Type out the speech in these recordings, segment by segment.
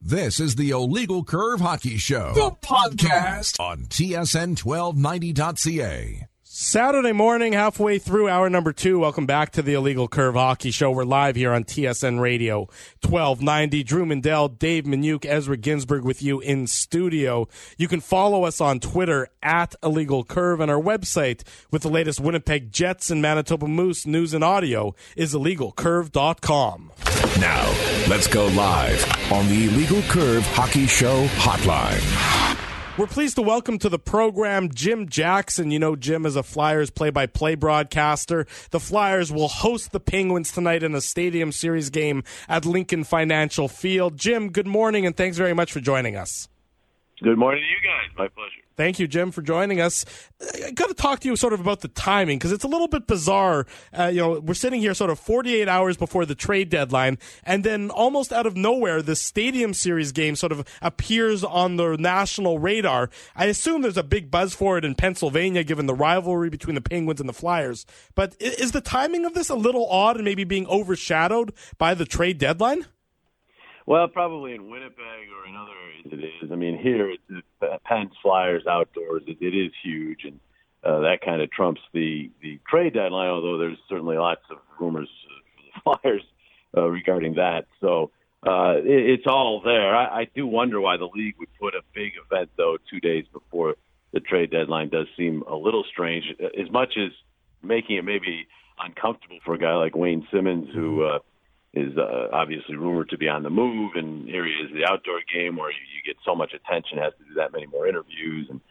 This is the Illegal Curve Hockey Show, the podcast on TSN1290.ca. Saturday morning, halfway through hour number 2. Welcome back to the Illegal Curve Hockey Show. We're live here on TSN Radio 1290. Drew Mandel, Dave Minuk, Ezra Ginsburg with you in studio. You can follow us on Twitter at Illegal Curve, and our website with the latest Winnipeg Jets and Manitoba Moose news and audio is illegalcurve.com. Now, let's go live on the Illegal Curve Hockey Show hotline. We're pleased to welcome to the program Jim Jackson. You know Jim is a Flyers play-by-play broadcaster. The Flyers will host the Penguins tonight in a Stadium Series game at Lincoln Financial Field. Jim, good morning, and thanks very much for joining us. Good morning to you guys. My pleasure. Thank you, Jim, for joining us. I got to talk to you sort of about the timing, because it's a little bit bizarre. We're sitting here sort of 48 hours before the trade deadline, and then almost out of nowhere, the Stadium Series game sort of appears on the national radar. I assume there's a big buzz for it in Pennsylvania, given the rivalry between the Penguins and the Flyers. But is the timing of this a little odd and maybe being overshadowed by the trade deadline? Well, probably in Winnipeg or in other areas it is. I mean, here, it's Pens Flyers outdoors. It is huge, and that kind of trumps the trade deadline, although there's certainly lots of rumors for the Flyers regarding that. So it's all there. I do wonder why the league would put a big event, though, 2 days before the trade deadline does seem a little strange, as much as making it maybe uncomfortable for a guy like Wayne Simmons, who is obviously rumored to be on the move, and here he is, the outdoor game where you get so much attention, has to do that many more interviews. And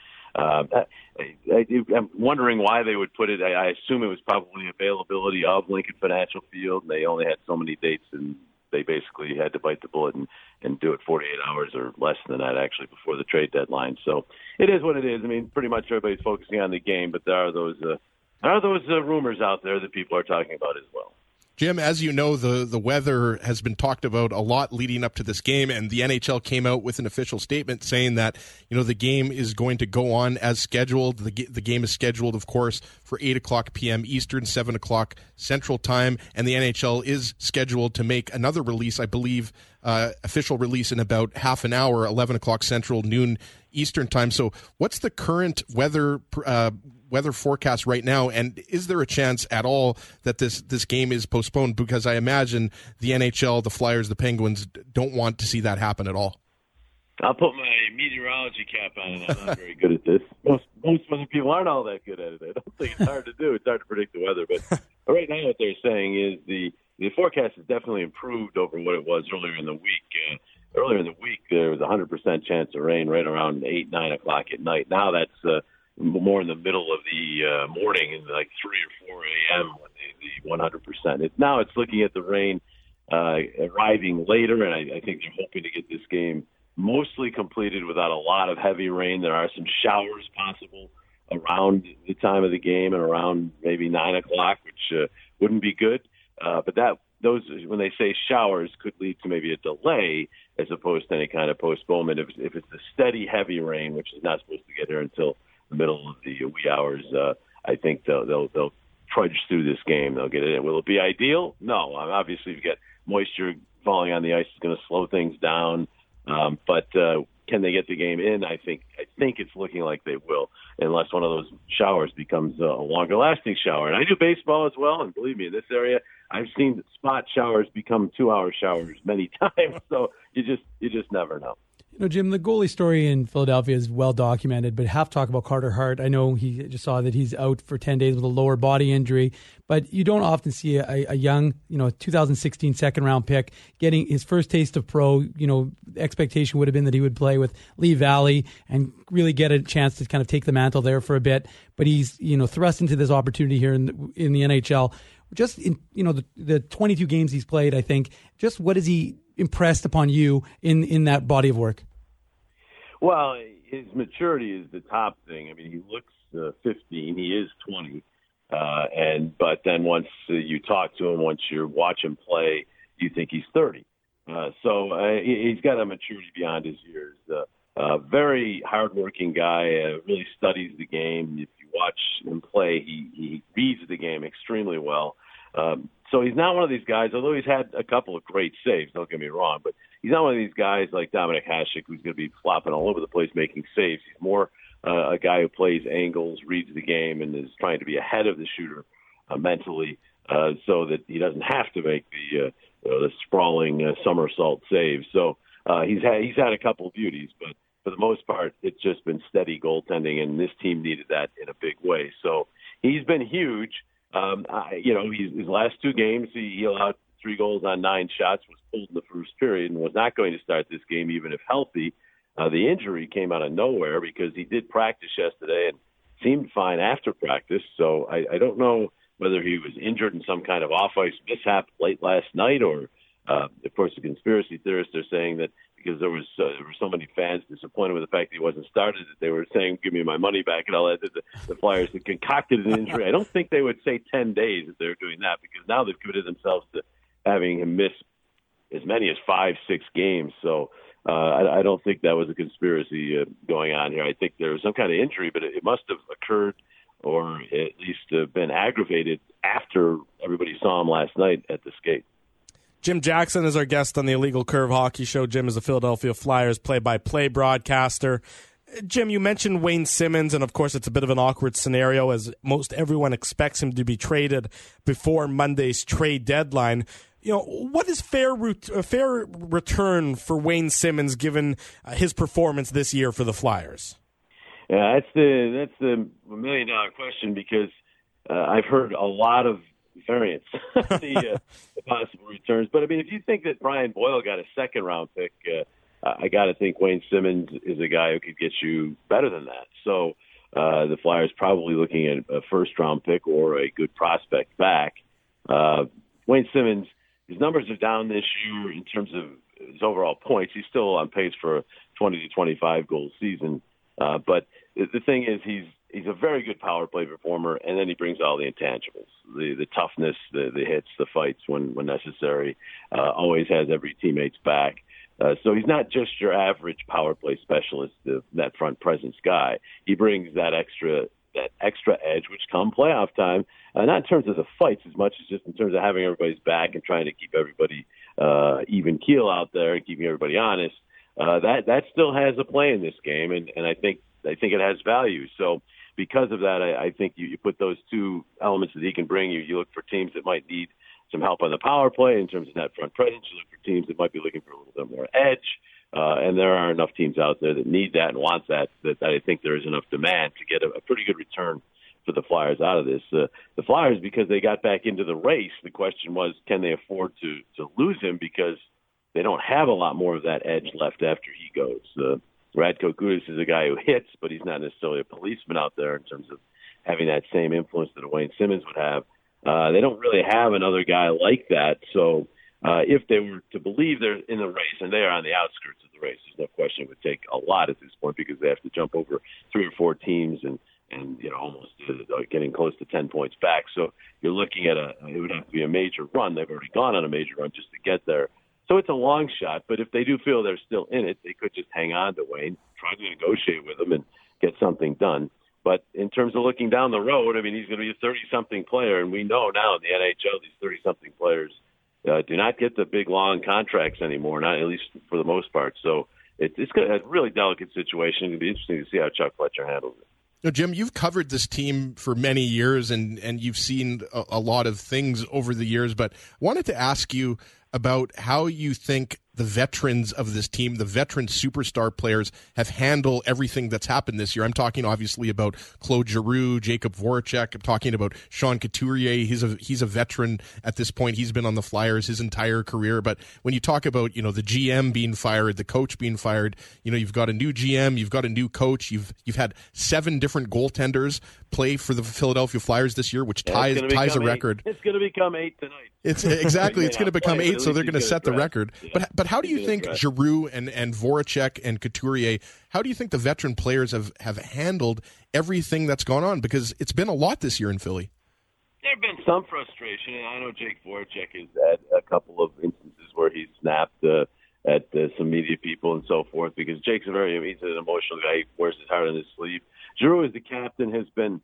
I'm wondering why they would put it. I assume it was probably availability of Lincoln Financial Field. They only had so many dates, and they basically had to bite the bullet and do it 48 hours or less than that, actually, before the trade deadline. So it is what it is. I mean, pretty much everybody's focusing on the game, but there are those rumors out there that people are talking about as well. Jim, as you know, the weather has been talked about a lot leading up to this game, and the NHL came out with an official statement saying that, the game is going to go on as scheduled. The game is scheduled, of course, for 8 o'clock p.m. Eastern, 7 o'clock Central Time, and the NHL is scheduled to make another release, I believe, official release in about half an hour, 11 o'clock Central, noon Eastern Time. So what's the current weather forecast right now, and is there a chance at all that this game is postponed? Because I imagine the NHL, the Flyers, the Penguins don't want to see that happen at all. I'll put my meteorology cap on, and I'm not very good at this. Most other people aren't all that good at it. I don't think it's hard to do. It's hard to predict the weather, but right now what they're saying is the forecast has definitely improved over what it was earlier in the week. Earlier in the week, there was a 100% chance of rain right around 8, 9 o'clock at night. Now that's more in the middle of the morning, in like 3 or 4 a.m. when the 100%. It's looking at the rain arriving later, and I think they're hoping to get this game mostly completed without a lot of heavy rain. There are some showers possible around the time of the game and around maybe 9 o'clock, which wouldn't be good. But those, when they say showers, could lead to maybe a delay as opposed to any kind of postponement. If it's a steady, heavy rain, which is not supposed to get here until the middle of the wee hours, I think they'll trudge through this game. They'll get it in. Will it be ideal? No. Obviously, if you get moisture falling on the ice, it's going to slow things down. But can they get the game in? I think it's looking like they will, unless one of those showers becomes a longer-lasting shower. And I do baseball as well, and believe me, in this area, I've seen spot showers become 2-hour showers many times. So you just never know. Jim, the goalie story in Philadelphia is well documented, but have to talk about Carter Hart. I know he just saw that he's out for 10 days with a lower body injury, but you don't often see a young, 2016 second-round pick getting his first taste of pro. Expectation would have been that he would play with Lee Valley and really get a chance to kind of take the mantle there for a bit, but he's, thrust into this opportunity here in the NHL. Just in, the 22 games he's played, I think, just what has he impressed upon you in that body of work? Well, his maturity is the top thing. I mean, he looks 15. He is 20. But then once you talk to him, once you watch him play, you think he's 30. So he's got a maturity beyond his years. Very hardworking guy, really studies the game. If you watch him play, he reads the game extremely well. So he's not one of these guys, although he's had a couple of great saves, don't get me wrong, but he's not one of these guys like Dominic Hasek who's going to be flopping all over the place making saves. He's more a guy who plays angles, reads the game, and is trying to be ahead of the shooter mentally, so that he doesn't have to make the sprawling somersault saves. So he's had a couple of beauties, but for the most part, it's just been steady goaltending, and this team needed that in a big way. So he's been huge. His last 2 games, he allowed 3 goals on 9 shots, was pulled in the first period, and was not going to start this game even if healthy. The injury came out of nowhere because he did practice yesterday and seemed fine after practice. So I don't know whether he was injured in some kind of off-ice mishap late last night, or, of course, the conspiracy theorists are saying that because there were so many fans disappointed with the fact that he wasn't started that they were saying, give me my money back and all that. The Flyers had concocted an injury. I don't think they would say 10 days if they were doing that, because now they've committed themselves to having him miss as many as 5-6 games. So I don't think that was a conspiracy going on here. I think there was some kind of injury, but it must have occurred or at least been aggravated after everybody saw him last night at the skate. Jim Jackson is our guest on the Illegal Curve Hockey Show. Jim is a Philadelphia Flyers play-by-play broadcaster. Jim, you mentioned Wayne Simmonds, and of course it's a bit of an awkward scenario as most everyone expects him to be traded before Monday's trade deadline. What is fair return for Wayne Simmonds given his performance this year for the Flyers? Yeah, that's the $1 million question, because I've heard a lot of variants, the possible returns. But I mean, if you think that Brian Boyle got a 2nd-round pick, I got to think Wayne Simmonds is a guy who could get you better than that. So the Flyers probably looking at a 1st-round pick or a good prospect back. Wayne Simmonds, his numbers are down this year in terms of his overall points. He's still on pace for a 20 to 25 goal season. But the thing is, he's a very good power play performer, and then he brings all the intangibles, the toughness, the hits, the fights when necessary, always has every teammate's back. So he's not just your average power play specialist, that front presence guy. He brings that extra edge, which come playoff time, not in terms of the fights as much as just in terms of having everybody's back and trying to keep everybody even keel out there and keeping everybody honest. That still has a play in this game, and I think it has value. So because of that, I think you put those 2 elements that he can bring. You look for teams that might need some help on the power play in terms of net front presence. You look for teams that might be looking for a little bit more edge. And there are enough teams out there that need that and want that I think there is enough demand to get a pretty good return for the Flyers out of this. The Flyers, because they got back into the race, the question was, can they afford to lose him, because they don't have a lot more of that edge left after he goes. Radko Gudas is a guy who hits, but he's not necessarily a policeman out there in terms of having that same influence that a Wayne Simmonds would have. They don't really have another guy like that. So if they were to believe they're in the race, and they are on the outskirts of the race, there's no question it would take a lot at this point, because they have to jump over 3 or 4 teams and almost getting close to 10 points back. So you're looking at it would have to be a major run. They've already gone on a major run just to get there. So it's a long shot, but if they do feel they're still in it, they could just hang on to Wayne, try to negotiate with him, and get something done. But in terms of looking down the road, I mean, he's going to be a 30-something player, and we know now in the NHL these 30-something players do not get the big, long contracts anymore, not at least for the most part. So it's a really delicate situation. It'll be interesting to see how Chuck Fletcher handles it. Now, Jim, you've covered this team for many years, and you've seen a lot of things over the years, but wanted to ask you about how you think the veterans of this team, the veteran superstar players, have handled everything that's happened this year. I'm talking obviously about Claude Giroux, Jacob Voracek. I'm talking about Sean Couturier. He's a veteran at this point. He's been on the Flyers his entire career. But when you talk about, the GM being fired, the coach being fired, you've got a new GM, you've got a new coach, you've had 7 different goaltenders play for the Philadelphia Flyers this year, which ties a record. It's going to become 8 tonight. It's exactly. It's going to become 8, so they're going to set the record. Yeah. But how do you think Giroux and Voracek and Couturier, how do you think the veteran players have handled everything that's gone on? Because it's been a lot this year in Philly. There have been some frustration, and I know Jake Voracek has had a couple of instances where he's snapped at some media people and so forth, because Jake's he's an emotional guy. He wears his heart on his sleeve. Giroux, as the captain, has been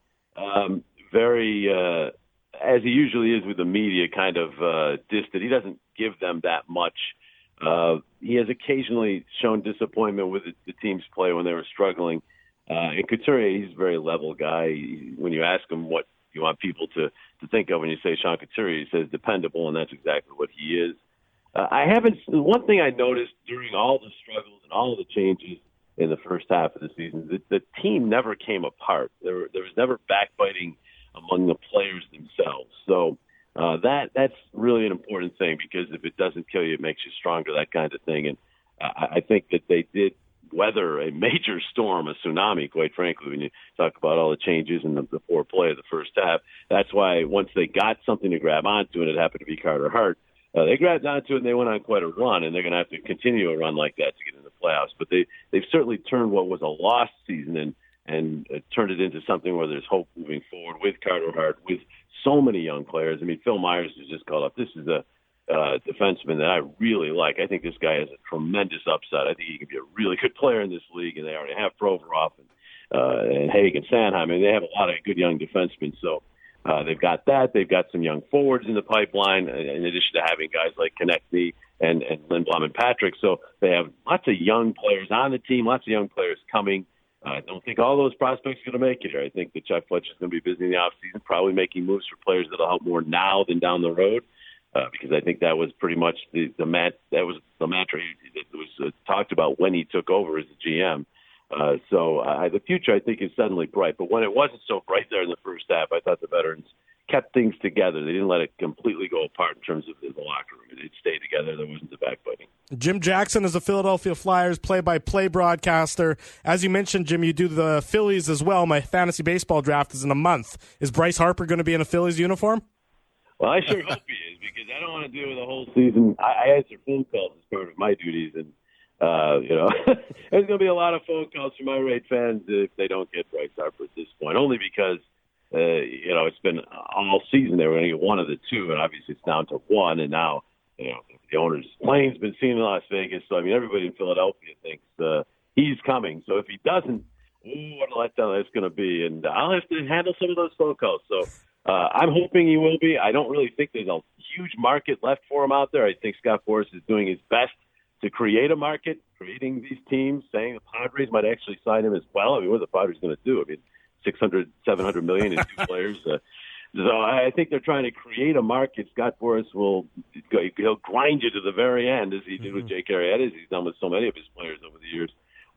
very as he usually is with the media, kind of distant. He doesn't give them that much He has occasionally shown disappointment with the team's play when they were struggling. And Couturier, he's a very level guy. When you ask him what you want people to think of when you say Sean Couturier, he says dependable, and that's exactly what he is. One thing I noticed during all the struggles and all the changes in the first half of the season, the team never came apart. There was never backbiting among the players themselves. So that's really an important thing, because if it doesn't kill you, it makes you stronger, that kind of thing. And I think that they did weather a major storm, a tsunami, quite frankly, when you talk about all the changes in the poor play of the first half. That's why once they got something to grab onto, and it happened to be Carter Hart, they grabbed onto it and they went on quite a run, and they're going to have to continue a run like that to get in the playoffs. But they've certainly turned what was a lost season and turned it into something where there's hope moving forward with Carter Hart, with so many young players. I mean, Phil Myers was just called up. This is a defenseman that I really like. I think this guy has a tremendous upside. I think he can be a really good player in this league, and they already have Provorov and Haig and Sanheim. I mean, they have a lot of good young defensemen. So they've got that. They've got some young forwards in the pipeline, in addition to having guys like Konechny and Lindblom and Patrick. So they have lots of young players on the team, lots of young players coming. I don't think all those prospects are going to make it here. I think that Chuck Fletcher's going to be busy in the offseason, probably making moves for players that will help more now than down the road. Because I think that was pretty much the mantra that was talked about when he took over as the GM. So the future, I think, is suddenly bright. But when it wasn't so bright there in the first half, I thought the veterans kept things together. They didn't let it completely go apart in terms of the locker room. It stayed together. There wasn't the backbiting. Jim Jackson is a Philadelphia Flyers play-by-play broadcaster. As you mentioned, Jim, you do the Phillies as well. My fantasy baseball draft is in a month. Is Bryce Harper going to be in a Phillies uniform? Well, I sure hope he is, because I don't want to deal with the whole season. I answer phone calls as part of my duties, and there's going to be a lot of phone calls from irate fans if they don't get Bryce Harper at this point. Only because it's been all season they were going to get one of the two, and obviously it's down to one. And now the owner's plane's been seen in Las Vegas, so I mean everybody in Philadelphia thinks he's coming. So if he doesn't, what a letdown that's going to be, and I'll have to handle some of those phone calls. So. I'm hoping he will be. I don't really think there's a huge market left for him out there. I think Scott Boras is doing his best to create a market, creating these teams, saying the Padres might actually sign him as well. I mean, what are the Padres going to do? I mean, $600-700 million in two players. So I think they're trying to create a market. Scott Boras he'll grind you to the very end, as he did with Jake Arrieta, as he's done with so many of his players over the years.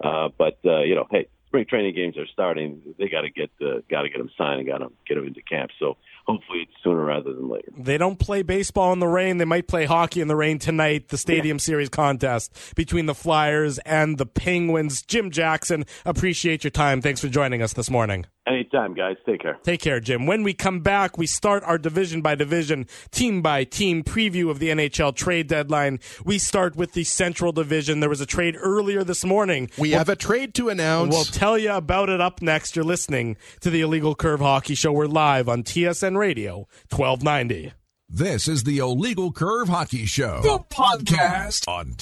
Hey, spring training games are starting. They got to get them signed and got to get them into camp. So hopefully it's sooner rather than later. They don't play baseball in the rain. They might play hockey in the rain tonight. The Stadium Series contest between the Flyers and the Penguins. Jim Jackson, appreciate your time. Thanks for joining us this morning. Anytime, guys. Take care. Take care, Jim. When we come back, we start our division-by-division, team-by-team preview of the NHL trade deadline. We start with the Central Division. There was a trade earlier this morning. We have a trade to announce. We'll tell you about it up next. You're listening to the Illegal Curve Hockey Show. We're live on TSN Radio, 1290. This is the Illegal Curve Hockey Show, the podcast on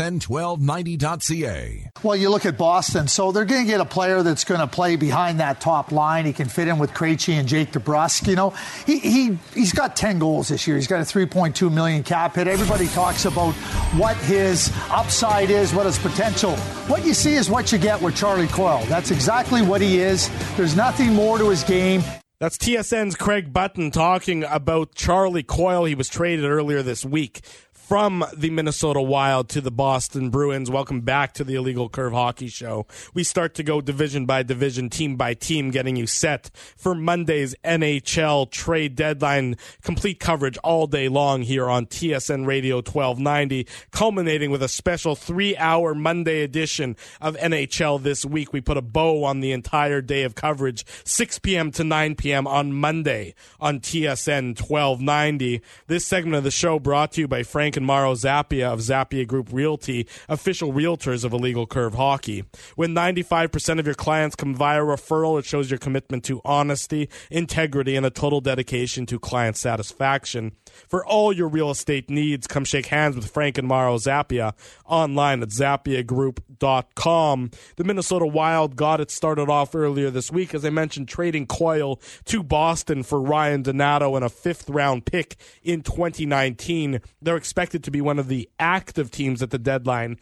TSN1290.ca. Well, you look at Boston, so they're going to get a player that's going to play behind that top line. He can fit in with Krejci and Jake DeBrusk. You know, he's got 10 goals this year. He's got a $3.2 million cap hit. Everybody talks about what his upside is, what his potential. What you see is what you get with Charlie Coyle. That's exactly what he is. There's nothing more to his game. That's TSN's Craig Button talking about Charlie Coyle. He was traded earlier this week from the Minnesota Wild to the Boston Bruins. Welcome back to the Illegal Curve Hockey Show. We start to go division by division, team by team, getting you set for Monday's NHL trade deadline. Complete coverage all day long here on TSN Radio 1290, culminating with a special 3-hour Monday edition of NHL This Week. We put a bow on the entire day of coverage, 6 p.m. to 9 p.m. on Monday on TSN 1290. This segment of the show brought to you by Frank and Mauro Zappia of Zappia Group Realty, official realtors of Illegal Curve Hockey. When 95% of your clients come via referral, it shows your commitment to honesty, integrity, and a total dedication to client satisfaction. For all your real estate needs, come shake hands with Frank and Mauro Zappia online at ZappiaGroup.com. NHL.com. The Minnesota Wild got it started off earlier this week, as I mentioned, trading Coyle to Boston for Ryan Donato and a 5th-round pick in 2019. They're expected to be one of the active teams at the deadline,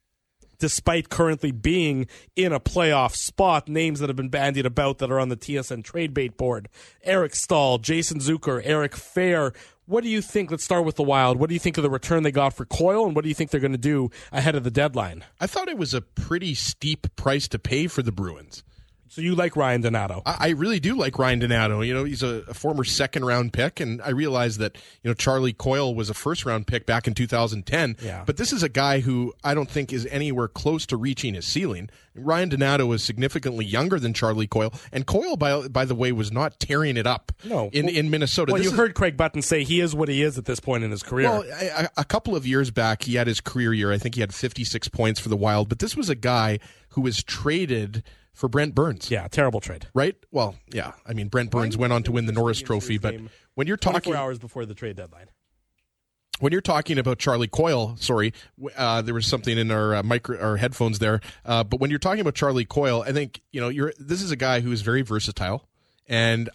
despite currently being in a playoff spot. Names that have been bandied about that are on the TSN trade bait board: Eric Staal, Jason Zucker, Eric Fair. What do you think? Let's start with the Wild. What do you think of the return they got for Coyle, and what do you think they're going to do ahead of the deadline? I thought it was a pretty steep price to pay for the Bruins. So you like Ryan Donato? I really do like Ryan Donato. You know, he's a former 2nd-round pick, and I realize that, you know, Charlie Coyle was a 1st-round pick back in 2010. Yeah. But this is a guy who I don't think is anywhere close to reaching his ceiling. Ryan Donato is significantly younger than Charlie Coyle, and Coyle, by the way, was not tearing it up in Minnesota. Well, you heard Craig Button say he is what he is at this point in his career. Well, a couple of years back, he had his career year. I think he had 56 points for the Wild, but this was a guy who was traded for Brent Burns. Yeah, terrible trade. Right? Well, yeah. I mean, Brent Burns went on to win the Norris Trophy, but when you're talking 24 hours before the trade deadline. When you're talking about Charlie Coyle, there was something in our headphones there. But when you're talking about Charlie Coyle, I think, you know, this is a guy who is very versatile. And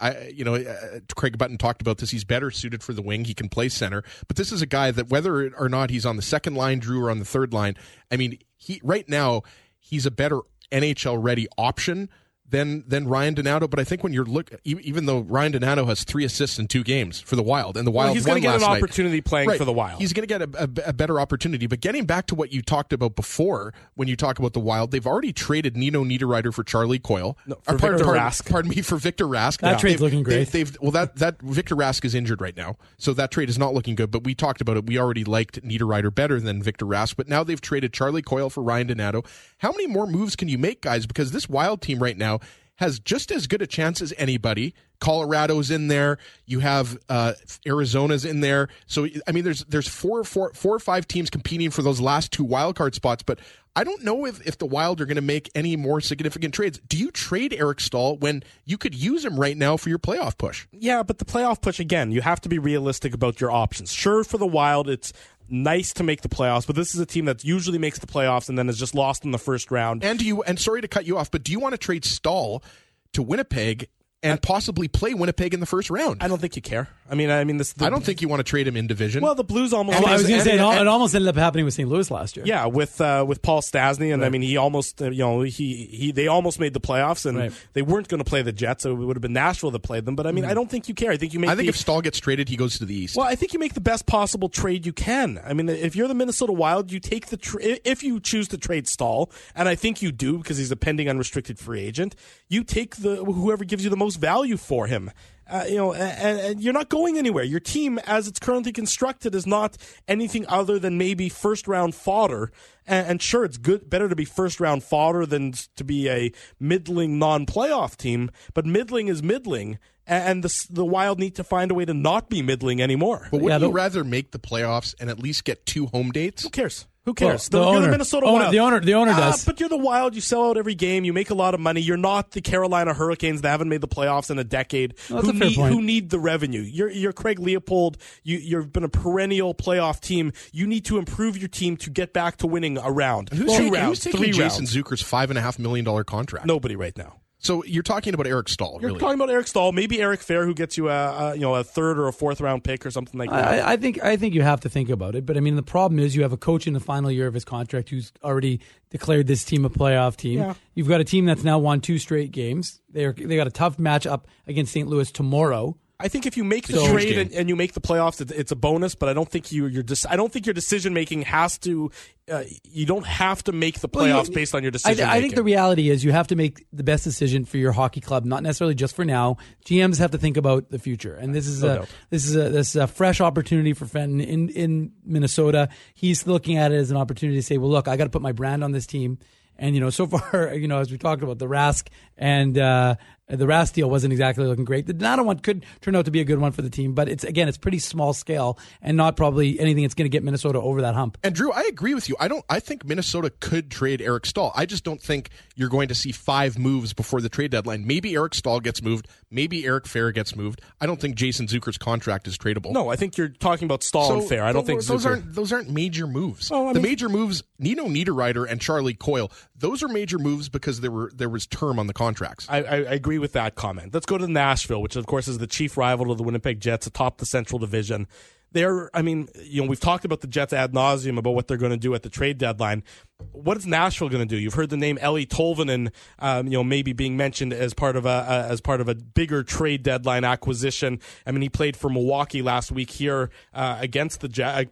Craig Button talked about this. He's better suited for the wing. He can play center. But this is a guy that, whether or not he's on the 2nd line, Drew, or on the 3rd line, I mean, right now he's a better NHL-ready option than Ryan Donato. But I think when you're even though Ryan Donato has 3 assists in 2 games for the Wild, and the Wild he's going to get an opportunity playing right, for the Wild. He's going to get a better opportunity. But getting back to what you talked about before, when you talk about the Wild, they've already traded Nino Niederreiter for Charlie Coyle. For Victor Rask. Pardon me, for Victor Rask. That trade's looking great. That Victor Rask is injured right now, so that trade is not looking good. But we talked about it. We already liked Niederreiter better than Victor Rask, but now they've traded Charlie Coyle for Ryan Donato. How many more moves can you make, guys? Because this Wild team right now has just as good a chance as anybody. Colorado's in there. You have Arizona's in there. So I mean, there's four or five teams competing for those last 2 wildcard spots. But I don't know if the Wild are going to make any more significant trades. Do you trade Eric Staal when you could use him right now for your playoff push? Yeah, but the playoff push, again, you have to be realistic about your options. Sure, for the Wild, it's nice to make the playoffs, but this is a team that usually makes the playoffs and then is just lost in the 1st round. And sorry to cut you off, but do you want to trade Staal to Winnipeg and possibly play Winnipeg in the 1st round? I don't think you care. I don't think you want to trade him in division. Well, the Blues almost. I was going to say it almost ended up happening with St. Louis last year. Yeah, with Paul Stastny, and right. I mean, he almost they almost made the playoffs, and right. They weren't going to play the Jets, so it would have been Nashville that played them. But I mean, I don't think you care. I think if Staal gets traded, he goes to the East. Well, I think you make the best possible trade you can. I mean, if you're the Minnesota Wild, you take if you choose to trade Staal, and I think you do because he's a pending unrestricted free agent. You take whoever gives you the most value for him. And you're not going anywhere. Your team, as it's currently constructed, is not anything other than maybe 1st-round fodder. And sure, it's better to be 1st-round fodder than to be a middling non-playoff team. But middling is middling, and the Wild need to find a way to not be middling anymore. But wouldn't you rather make the playoffs and at least get 2 home dates? Who cares? Who cares? Well, you're the Minnesota Wild. The owner does. But you're the Wild. You sell out every game. You make a lot of money. You're not the Carolina Hurricanes that haven't made the playoffs in a decade. Who need the revenue? You're Craig Leopold. You've been a perennial playoff team. You need to improve your team to get back to winning a round. Who's taking Jason Zucker's $5.5 million contract? Nobody right now. So you're talking about Eric Staal, You're talking about Eric Staal, maybe Eric Fair, who gets you a 3rd or a 4th round pick or something like that. I think you have to think about it, but I mean the problem is you have a coach in the final year of his contract who's already declared this team a playoff team. Yeah. You've got a team that's now won 2 straight games. They got a tough matchup against St. Louis tomorrow. I think if you make the trade and you make the playoffs, it's a bonus. But I don't think I don't think your decision making has to. You don't have to make the playoffs based on your decision. I think the reality is you have to make the best decision for your hockey club, not necessarily just for now. GMs have to think about the future, and this is a fresh opportunity for Fenton in Minnesota. He's looking at it as an opportunity to say, well, look, I got to put my brand on this team. And, so far, as we talked about, the Rask and The Rask deal wasn't exactly looking great. The Donato one could turn out to be a good one for the team, but it's pretty small scale and not probably anything that's going to get Minnesota over that hump. And Drew, I agree with you. I think Minnesota could trade Eric Staal. I just don't think you're going to see 5 moves before the trade deadline. Maybe Eric Staal gets moved. Maybe Eric Fair gets moved. I don't think Jason Zucker's contract is tradable. No, I think you're talking about Staal and Fair. I don't think those aren't major moves. The major moves, Nino Niederreiter and Charlie Coyle, those are major moves because there was term on the contracts. I agree with that comment. Let's go to Nashville, which of course is the chief rival to the Winnipeg Jets atop the Central Division. We've talked about the Jets ad nauseum about what they're going to do at the trade deadline. What is Nashville going to do? You've heard the name Eeli Tolvanen, maybe being mentioned as part of a bigger trade deadline acquisition. I mean, he played for Milwaukee last week here against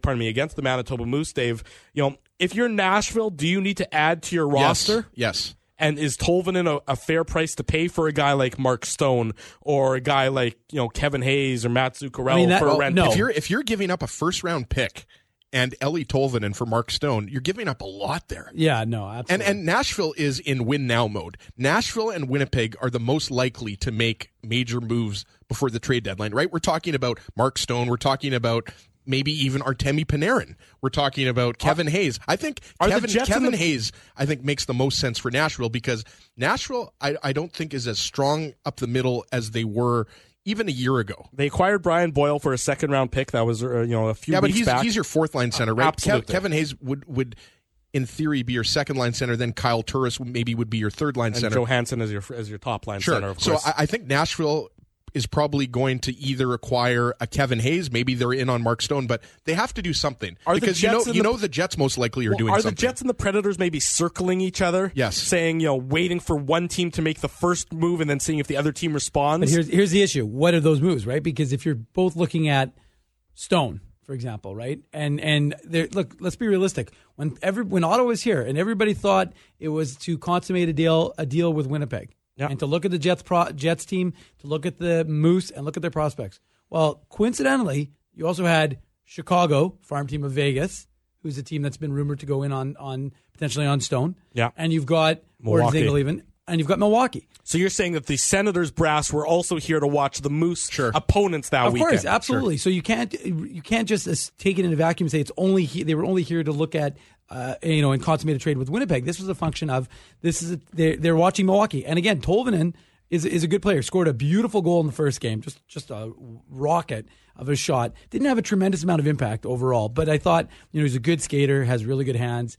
the Manitoba Moose. Dave, if you're Nashville, do you need to add to your roster? Yes. And is Tolvanen a fair price to pay for a guy like Mark Stone or a guy like Kevin Hayes or Matt Zuccarello for a rent? No. If you're giving up a first round pick and Eeli Tolvanen for Mark Stone, you're giving up a lot there. Yeah, no, absolutely. And Nashville is in win now mode. Nashville and Winnipeg are the most likely to make major moves before the trade deadline, right? We're talking about Mark Stone. We're talking about maybe even Artemi Panarin. We're talking about Kevin Hayes. I think Kevin Hayes, I think, makes the most sense for Nashville because Nashville, I don't think is as strong up the middle as they were even a year ago. They acquired Brian Boyle for a second-round pick. That was a few weeks back. Yeah, but he's your fourth-line center, right? Absolutely. Kevin Hayes would in theory be your second-line center. Then Kyle Turris maybe would be your third-line center. Johansson as your top-line center, of course. So I think Nashville is probably going to either acquire a Kevin Hayes, maybe they're in on Mark Stone, but they have to do something. Because the Jets most likely are doing something. Are the Jets and the Predators maybe circling each other? Yes. Saying, waiting for one team to make the first move and then seeing if the other team responds? But here's the issue. What are those moves, right? Because if you're both looking at Stone, for example, right? And look, let's be realistic. When Ottawa was here and everybody thought it was to consummate a deal with Winnipeg. Yeah. And to look at the Jets team, to look at the Moose, and look at their prospects. Well, coincidentally, you also had Chicago, farm team of Vegas, who's a team that's been rumored to go in on potentially on Stone. Yeah. And you've got Milwaukee. And you've got Milwaukee. So you're saying that the Senators brass were also here to watch the Moose opponents that weekend. Of course, absolutely. Sure. So you can't just take it in a vacuum and say it's only they were only here to look at and consummate a trade with Winnipeg. This was a function of they're watching Milwaukee. And again, Tolvanen is a good player. Scored a beautiful goal in the first game, just a rocket of a shot. Didn't have a tremendous amount of impact overall, but I thought he's a good skater, has really good hands.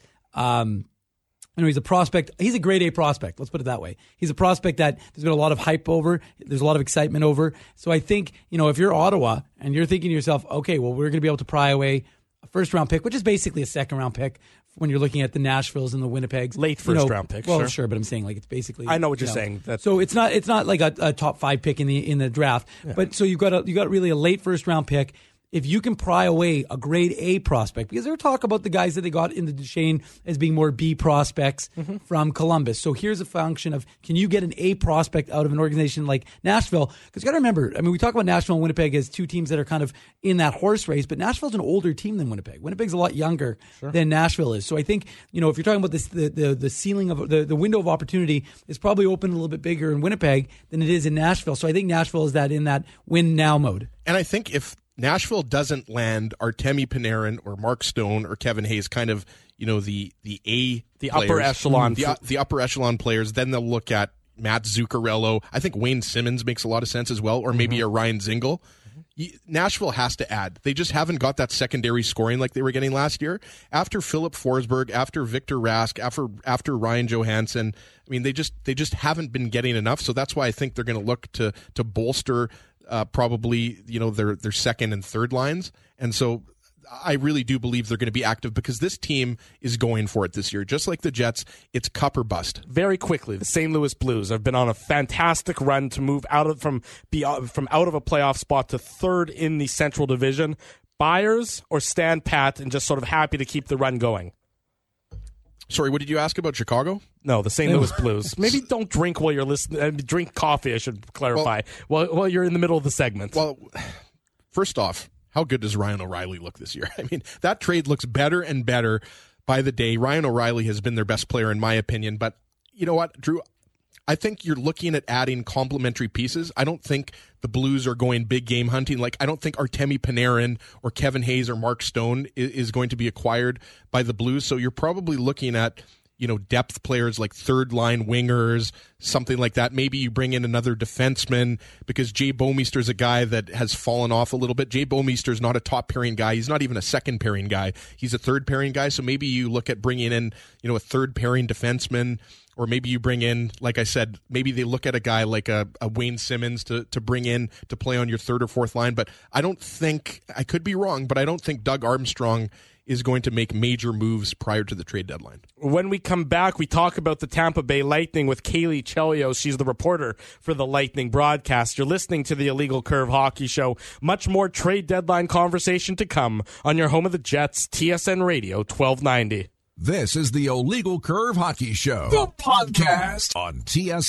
He's a prospect. He's a grade A prospect. Let's put it that way. He's a prospect that there's been a lot of hype over. There's a lot of excitement over. So I think, if you're Ottawa and you're thinking to yourself, okay, well, we're going to be able to pry away a first-round pick, which is basically a second-round pick when you're looking at the Nashvilles and the Winnipegs. Late first-round pick, well, sure, but I'm saying it's basically. I know what you're saying. So it's not like a top 5 pick in the draft, but so you got really a late first-round pick. If you can pry away a grade A prospect, because there were talk about the guys that they got in the Duchesne as being more B prospects from Columbus. So here's a function of, can you get an A prospect out of an organization like Nashville? Because you got to remember, we talk about Nashville and Winnipeg as two teams that are kind of in that horse race, but Nashville's an older team than Winnipeg. Winnipeg's a lot younger than Nashville is. So I think, if you're talking about this, the ceiling of the window of opportunity is probably open a little bit bigger in Winnipeg than it is in Nashville. So I think Nashville is in that win now mode. And I think if Nashville doesn't land Artemi Panarin or Mark Stone or Kevin Hayes, kind of the upper echelon, the upper echelon players, then they'll look at Matt Zuccarello. I think Wayne Simmons makes a lot of sense as well, or maybe a Ryan Zingle. Nashville has to add. They just haven't got that secondary scoring like they were getting last year. After Philip Forsberg, after Victor Rask, after Ryan Johansson, they just haven't been getting enough. So that's why I think they're going to look to bolster. Probably, their second and third lines. And so I really do believe they're going to be active because this team is going for it this year. Just like the Jets, it's cup or bust. Very quickly, the St. Louis Blues have been on a fantastic run to move out of a playoff spot to third in the Central Division. Buyers or stand pat and just sort of happy to keep the run going? Sorry, what did you ask about Chicago? No, the St. Louis Blues. Maybe don't drink while you're listening. Drink coffee, I should clarify, while you're in the middle of the segment. Well, first off, how good does Ryan O'Reilly look this year? That trade looks better and better by the day. Ryan O'Reilly has been their best player, in my opinion. But you know what, Drew? I think you're looking at adding complementary pieces. I don't think the Blues are going big game hunting. Like, I don't think Artemi Panarin or Kevin Hayes or Mark Stone is going to be acquired by the Blues. So you're probably looking at, depth players like third line wingers, something like that. Maybe you bring in another defenseman because Jay Bouwmeester's a guy that has fallen off a little bit. Jay Bouwmeester's not a top pairing guy. He's not even a second pairing guy. He's a third pairing guy. So maybe you look at bringing in, a third pairing defenseman, or maybe you bring in, like I said, maybe they look at a guy like a Wayne Simmons to bring in to play on your third or fourth line. But I don't think, I could be wrong, but I don't think Doug Armstrong is going to make major moves prior to the trade deadline. When we come back, we talk about the Tampa Bay Lightning with Kaylee Chelios. She's the reporter for the Lightning broadcast. You're listening to the Illegal Curve Hockey Show. Much more trade deadline conversation to come on your home of the Jets, TSN Radio 1290. This is the Illegal Curve Hockey Show, the podcast on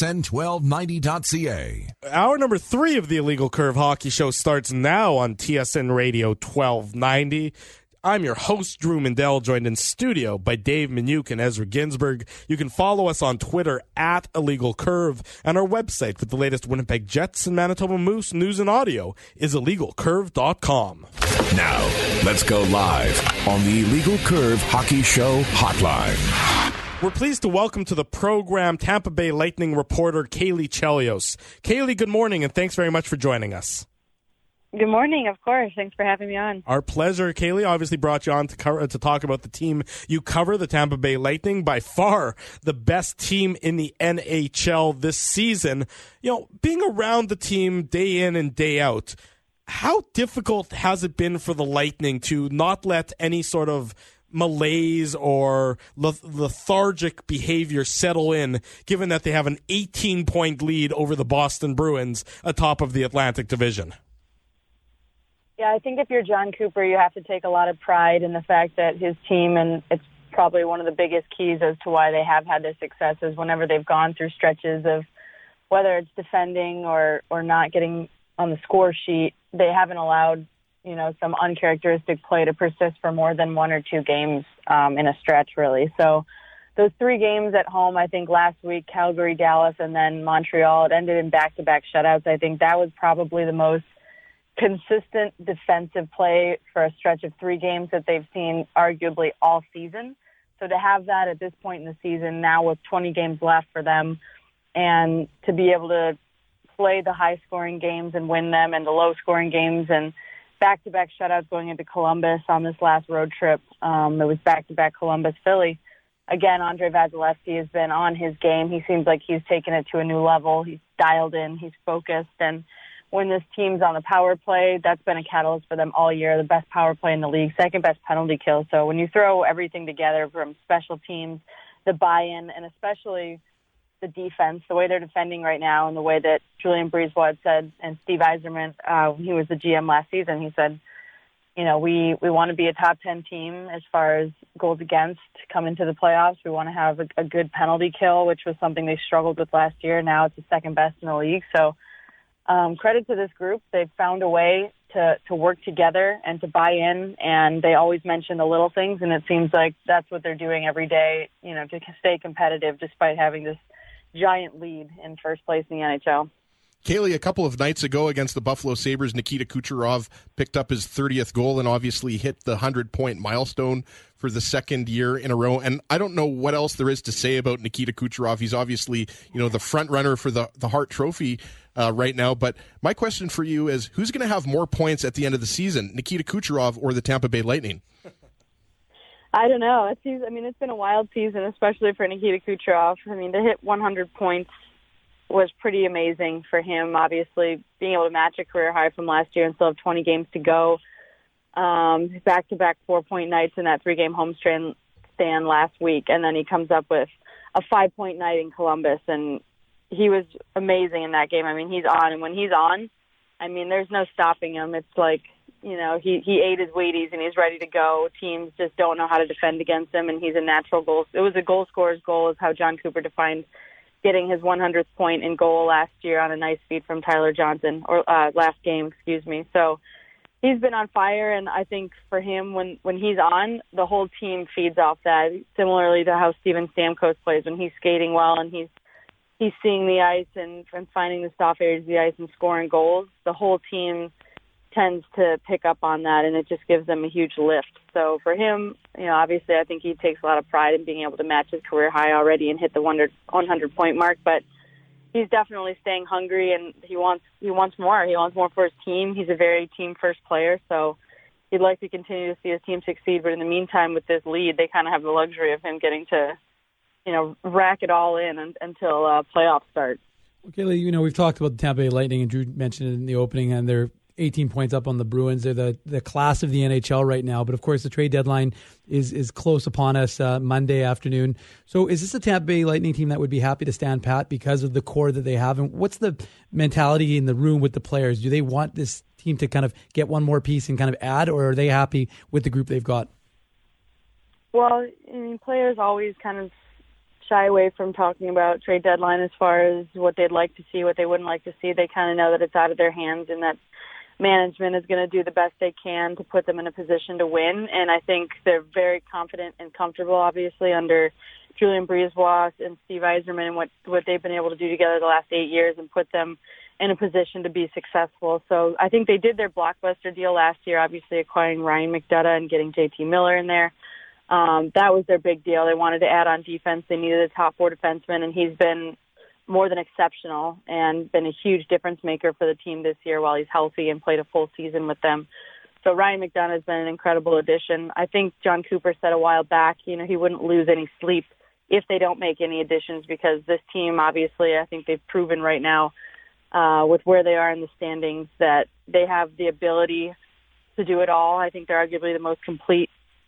TSN1290.ca. Hour number 3 of the Illegal Curve Hockey Show starts now on TSN Radio 1290. I'm your host, Drew Mandel, joined in studio by Dave Minuk and Ezra Ginsburg. You can follow us on Twitter at Illegal Curve, and our website with the latest Winnipeg Jets and Manitoba Moose news and audio is illegalcurve.com. Now, let's go live on the Illegal Curve Hockey Show hotline. We're pleased to welcome to the program Tampa Bay Lightning reporter Kaylee Chelios. Kaylee, good morning, and thanks very much for joining us. Good morning, of course. Thanks for having me on. Our pleasure. Kaylee obviously brought you on to talk about the team you cover, the Tampa Bay Lightning, by far the best team in the NHL this season. Being around the team day in and day out, how difficult has it been for the Lightning to not let any sort of malaise or lethargic behavior settle in, given that they have an 18-point lead over the Boston Bruins atop of the Atlantic Division? Yeah, I think if you're John Cooper, you have to take a lot of pride in the fact that his team, and it's probably one of the biggest keys as to why they have had their successes whenever they've gone through stretches of whether it's defending or not getting on the score sheet, they haven't allowed, some uncharacteristic play to persist for more than 1 or 2 games in a stretch, really. So those 3 games at home, I think last week, Calgary, Dallas, and then Montreal, it ended in back-to-back shutouts. I think that was probably the most consistent defensive play for a stretch of 3 games that they've seen arguably all season. So to have that at this point in the season, now with 20 games left for them, and to be able to play the high-scoring games and win them, and the low-scoring games, and back-to-back shutouts going into Columbus on this last road trip. It was back-to-back Columbus-Philly. Again, Andre Vasilevsky has been on his game. He seems like he's taken it to a new level. He's dialed in. He's focused. And when this team's on the power play, that's been a catalyst for them all year. The best power play in the league, second best penalty kill. So when you throw everything together from special teams, the buy-in, and especially the defense, the way they're defending right now, and the way that Julian Breezewald said, and Steve Yzerman, he was the GM last season, he said, we want to be a top 10 team as far as goals against coming to the playoffs. We want to have a good penalty kill, which was something they struggled with last year. Now it's the second best in the league. So credit to this group. They've found a way to work together and to buy in, and they always mention the little things, and it seems like that's what they're doing every day, to stay competitive despite having this giant lead in first place in the NHL. Kaylee, a couple of nights ago against the Buffalo Sabres, Nikita Kucherov picked up his 30th goal and obviously hit the 100-point milestone for the second year in a row. And I don't know what else there is to say about Nikita Kucherov. He's obviously, the front runner for the Hart Trophy right now. But my question for you is, who's going to have more points at the end of the season, Nikita Kucherov or the Tampa Bay Lightning? I don't know. It's been a wild season, especially for Nikita Kucherov. To hit 100 points was pretty amazing for him. Obviously, being able to match a career high from last year and still have 20 games to go. Back-to-back 4-point nights in that 3-game homestand last week, and then he comes up with a 5-point night in Columbus, and he was amazing in that game. He's on, and when he's on, there's no stopping him. It's like, he ate his Wheaties and he's ready to go. Teams just don't know how to defend against him, and he's a natural goal. It was a goal scorer's goal is how John Cooper defined getting his 100th point in goal last year on a nice feed from Tyler Johnson, or last game, excuse me. So he's been on fire, and I think for him, when he's on, the whole team feeds off that, similarly to how Steven Stamkos plays when he's skating well and he's he's seeing the ice and finding the soft areas of the ice and scoring goals, the whole team tends to pick up on that, and it just gives them a huge lift. So for him, obviously I think he takes a lot of pride in being able to match his career high already and hit the 100-point mark, but he's definitely staying hungry, and he wants more. He wants more for his team. He's a very team-first player, so he'd like to continue to see his team succeed, but in the meantime, with this lead, they kind of have the luxury of him getting to, rack it all in until playoffs start. Okay, we've talked about the Tampa Bay Lightning, and Drew mentioned it in the opening, and they're 18 points up on the Bruins. They're the class of the NHL right now, but of course the trade deadline is close upon us Monday afternoon. So is this a Tampa Bay Lightning team that would be happy to stand pat because of the core that they have? And what's the mentality in the room with the players? Do they want this team to kind of get one more piece and kind of add, or are they happy with the group they've got? Well, players always kind of shy away from talking about trade deadline as far as what they'd like to see, what they wouldn't like to see. They kind of know that it's out of their hands and that management is going to do the best they can to put them in a position to win. And I think they're very confident and comfortable, obviously, under Julien Brisebois and Steve Yzerman and what they've been able to do together the last 8 years and put them in a position to be successful. So I think they did their blockbuster deal last year, obviously acquiring Ryan McDonough and getting JT Miller in there. That was their big deal. They wanted to add on defense. They needed a top 4 defenseman, and he's been more than exceptional and been a huge difference maker for the team this year while he's healthy and played a full season with them. So Ryan McDonough has been an incredible addition. I think John Cooper said a while back, he wouldn't lose any sleep if they don't make any additions, because this team, obviously, I think they've proven right now with where they are in the standings that they have the ability to do it all. I think they're arguably the most complete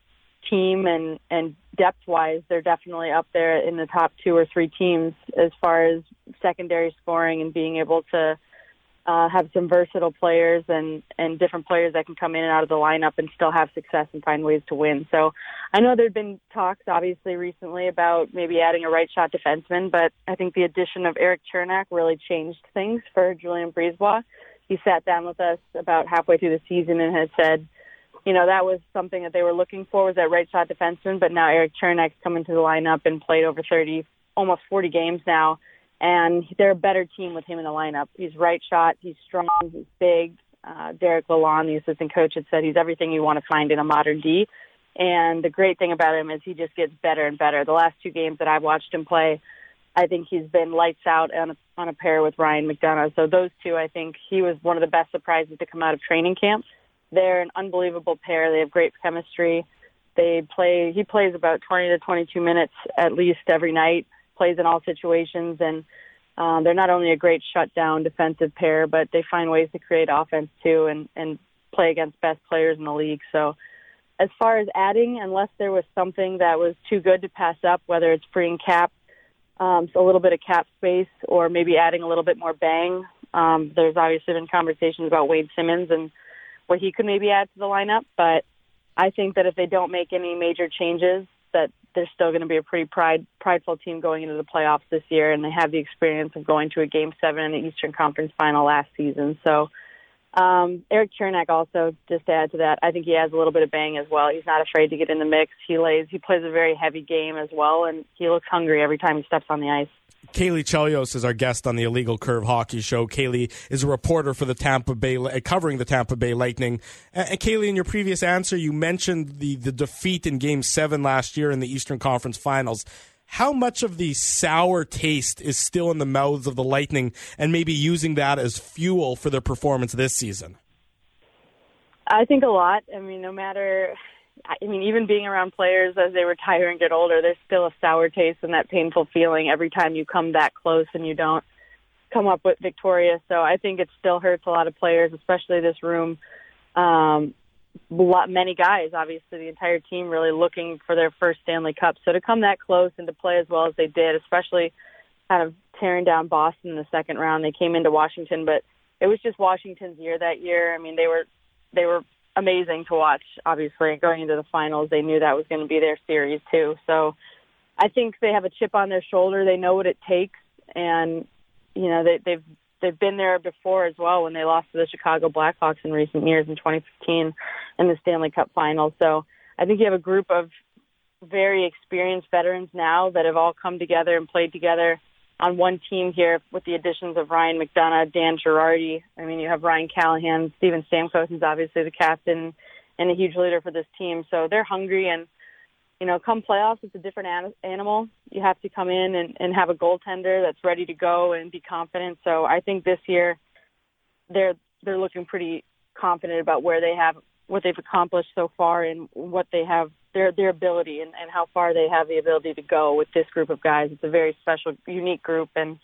team, and depth-wise, they're definitely up there in the top 2 or 3 teams as far as secondary scoring and being able to have some versatile players and different players that can come in and out of the lineup and still have success and find ways to win. So I know there have been talks, obviously, recently about maybe adding a right-shot defenseman, but I think the addition of Erik Chernak really changed things for Julien Brisebois. He sat down with us about halfway through the season and had said, that was something that they were looking for, was that right shot defenseman, but now Erik Chernak's come into the lineup and played over 30, almost 40 games now, and they're a better team with him in the lineup. He's right shot, he's strong, he's big. Derek Lalonde, the assistant coach, had said he's everything you want to find in a modern D, and the great thing about him is he just gets better and better. The last 2 games that I've watched him play, I think he's been lights out on a pair with Ryan McDonough. So those two, I think he was one of the best surprises to come out of training camp. They're an unbelievable pair. They have great chemistry. He plays about 20 to 22 minutes at least every night, plays in all situations, and they're not only a great shutdown defensive pair, but they find ways to create offense too and play against best players in the league. So as far as adding, unless there was something that was too good to pass up, whether it's freeing cap, a little bit of cap space, or maybe adding a little bit more bang, there's obviously been conversations about Wade Simmons and what he could maybe add to the lineup, but I think that if they don't make any major changes, that they're still going to be a pretty prideful team going into the playoffs this year, and they have the experience of going to a Game 7 in the Eastern Conference Final last season. So Erik Chernak also, just to add to that, I think he has a little bit of bang as well. He's not afraid to get in the mix. He plays a very heavy game as well, and he looks hungry every time he steps on the ice. Kaylee Chelios is our guest on the Illegal Curve Hockey Show. Kaylee is a reporter for the Tampa Bay, covering the Tampa Bay Lightning. And Kaylee, in your previous answer, you mentioned the defeat in Game 7 last year in the Eastern Conference Finals. How much of the sour taste is still in the mouths of the Lightning, and maybe using that as fuel for their performance this season? I think a lot. Even being around players as they retire and get older, there's still a sour taste and that painful feeling every time you come that close and you don't come up with victorious. So I think it still hurts a lot of players, especially this room. Many guys, obviously, the entire team really looking for their first Stanley Cup. So to come that close and to play as well as they did, especially kind of tearing down Boston in the second round, they came into Washington, but it was just Washington's year that year. They were amazing to watch, obviously. Going into the finals, they knew that was going to be their series too. So I think they have a chip on their shoulder. They know what it takes, and they've been there before as well when they lost to the Chicago Blackhawks in recent years in 2015 in the Stanley Cup Finals. So I think you have a group of very experienced veterans now that have all come together and played together on one team here with the additions of Ryan McDonough, Dan Girardi. I mean, you have Ryan Callahan, Steven Stamkos, who's obviously the captain and a huge leader for this team. So they're hungry, and, you know, come playoffs, it's a different animal. You have to come in and have a goaltender that's ready to go and be confident. So I think this year they're looking pretty confident about what they've accomplished so far and what they have, their ability and how far they have the ability to go with this group of guys. It's a very special, unique group. And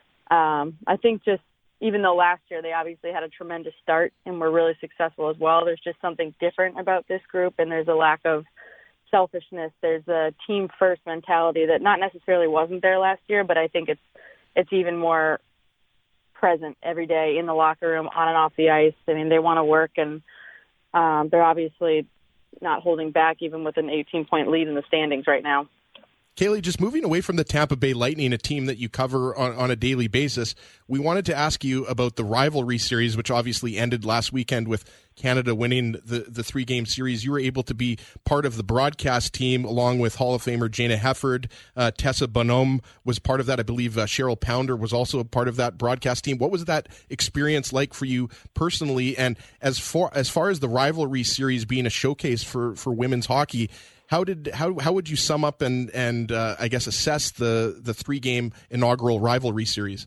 I think just, even though last year they obviously had a tremendous start and were really successful as well, there's just something different about this group, and there's a lack of selfishness. There's a team-first mentality that not necessarily wasn't there last year, but I think it's even more present every day in the locker room, on and off the ice. I mean, they want to work, and they're obviously not holding back, even with an 18-point lead in the standings right now. Kaylee, just moving away from the Tampa Bay Lightning, a team that you cover on a daily basis, we wanted to ask you about the rivalry series, which obviously ended last weekend with Canada winning the 3-game series. You were able to be part of the broadcast team along with Hall of Famer Jayna Hefford. Tessa Bonhomme was part of that. I believe Cheryl Pounder was also a part of that broadcast team. What was that experience like for you personally? And as far as the rivalry series being a showcase for women's hockey, how would you sum up and I guess assess the 3-game inaugural rivalry series?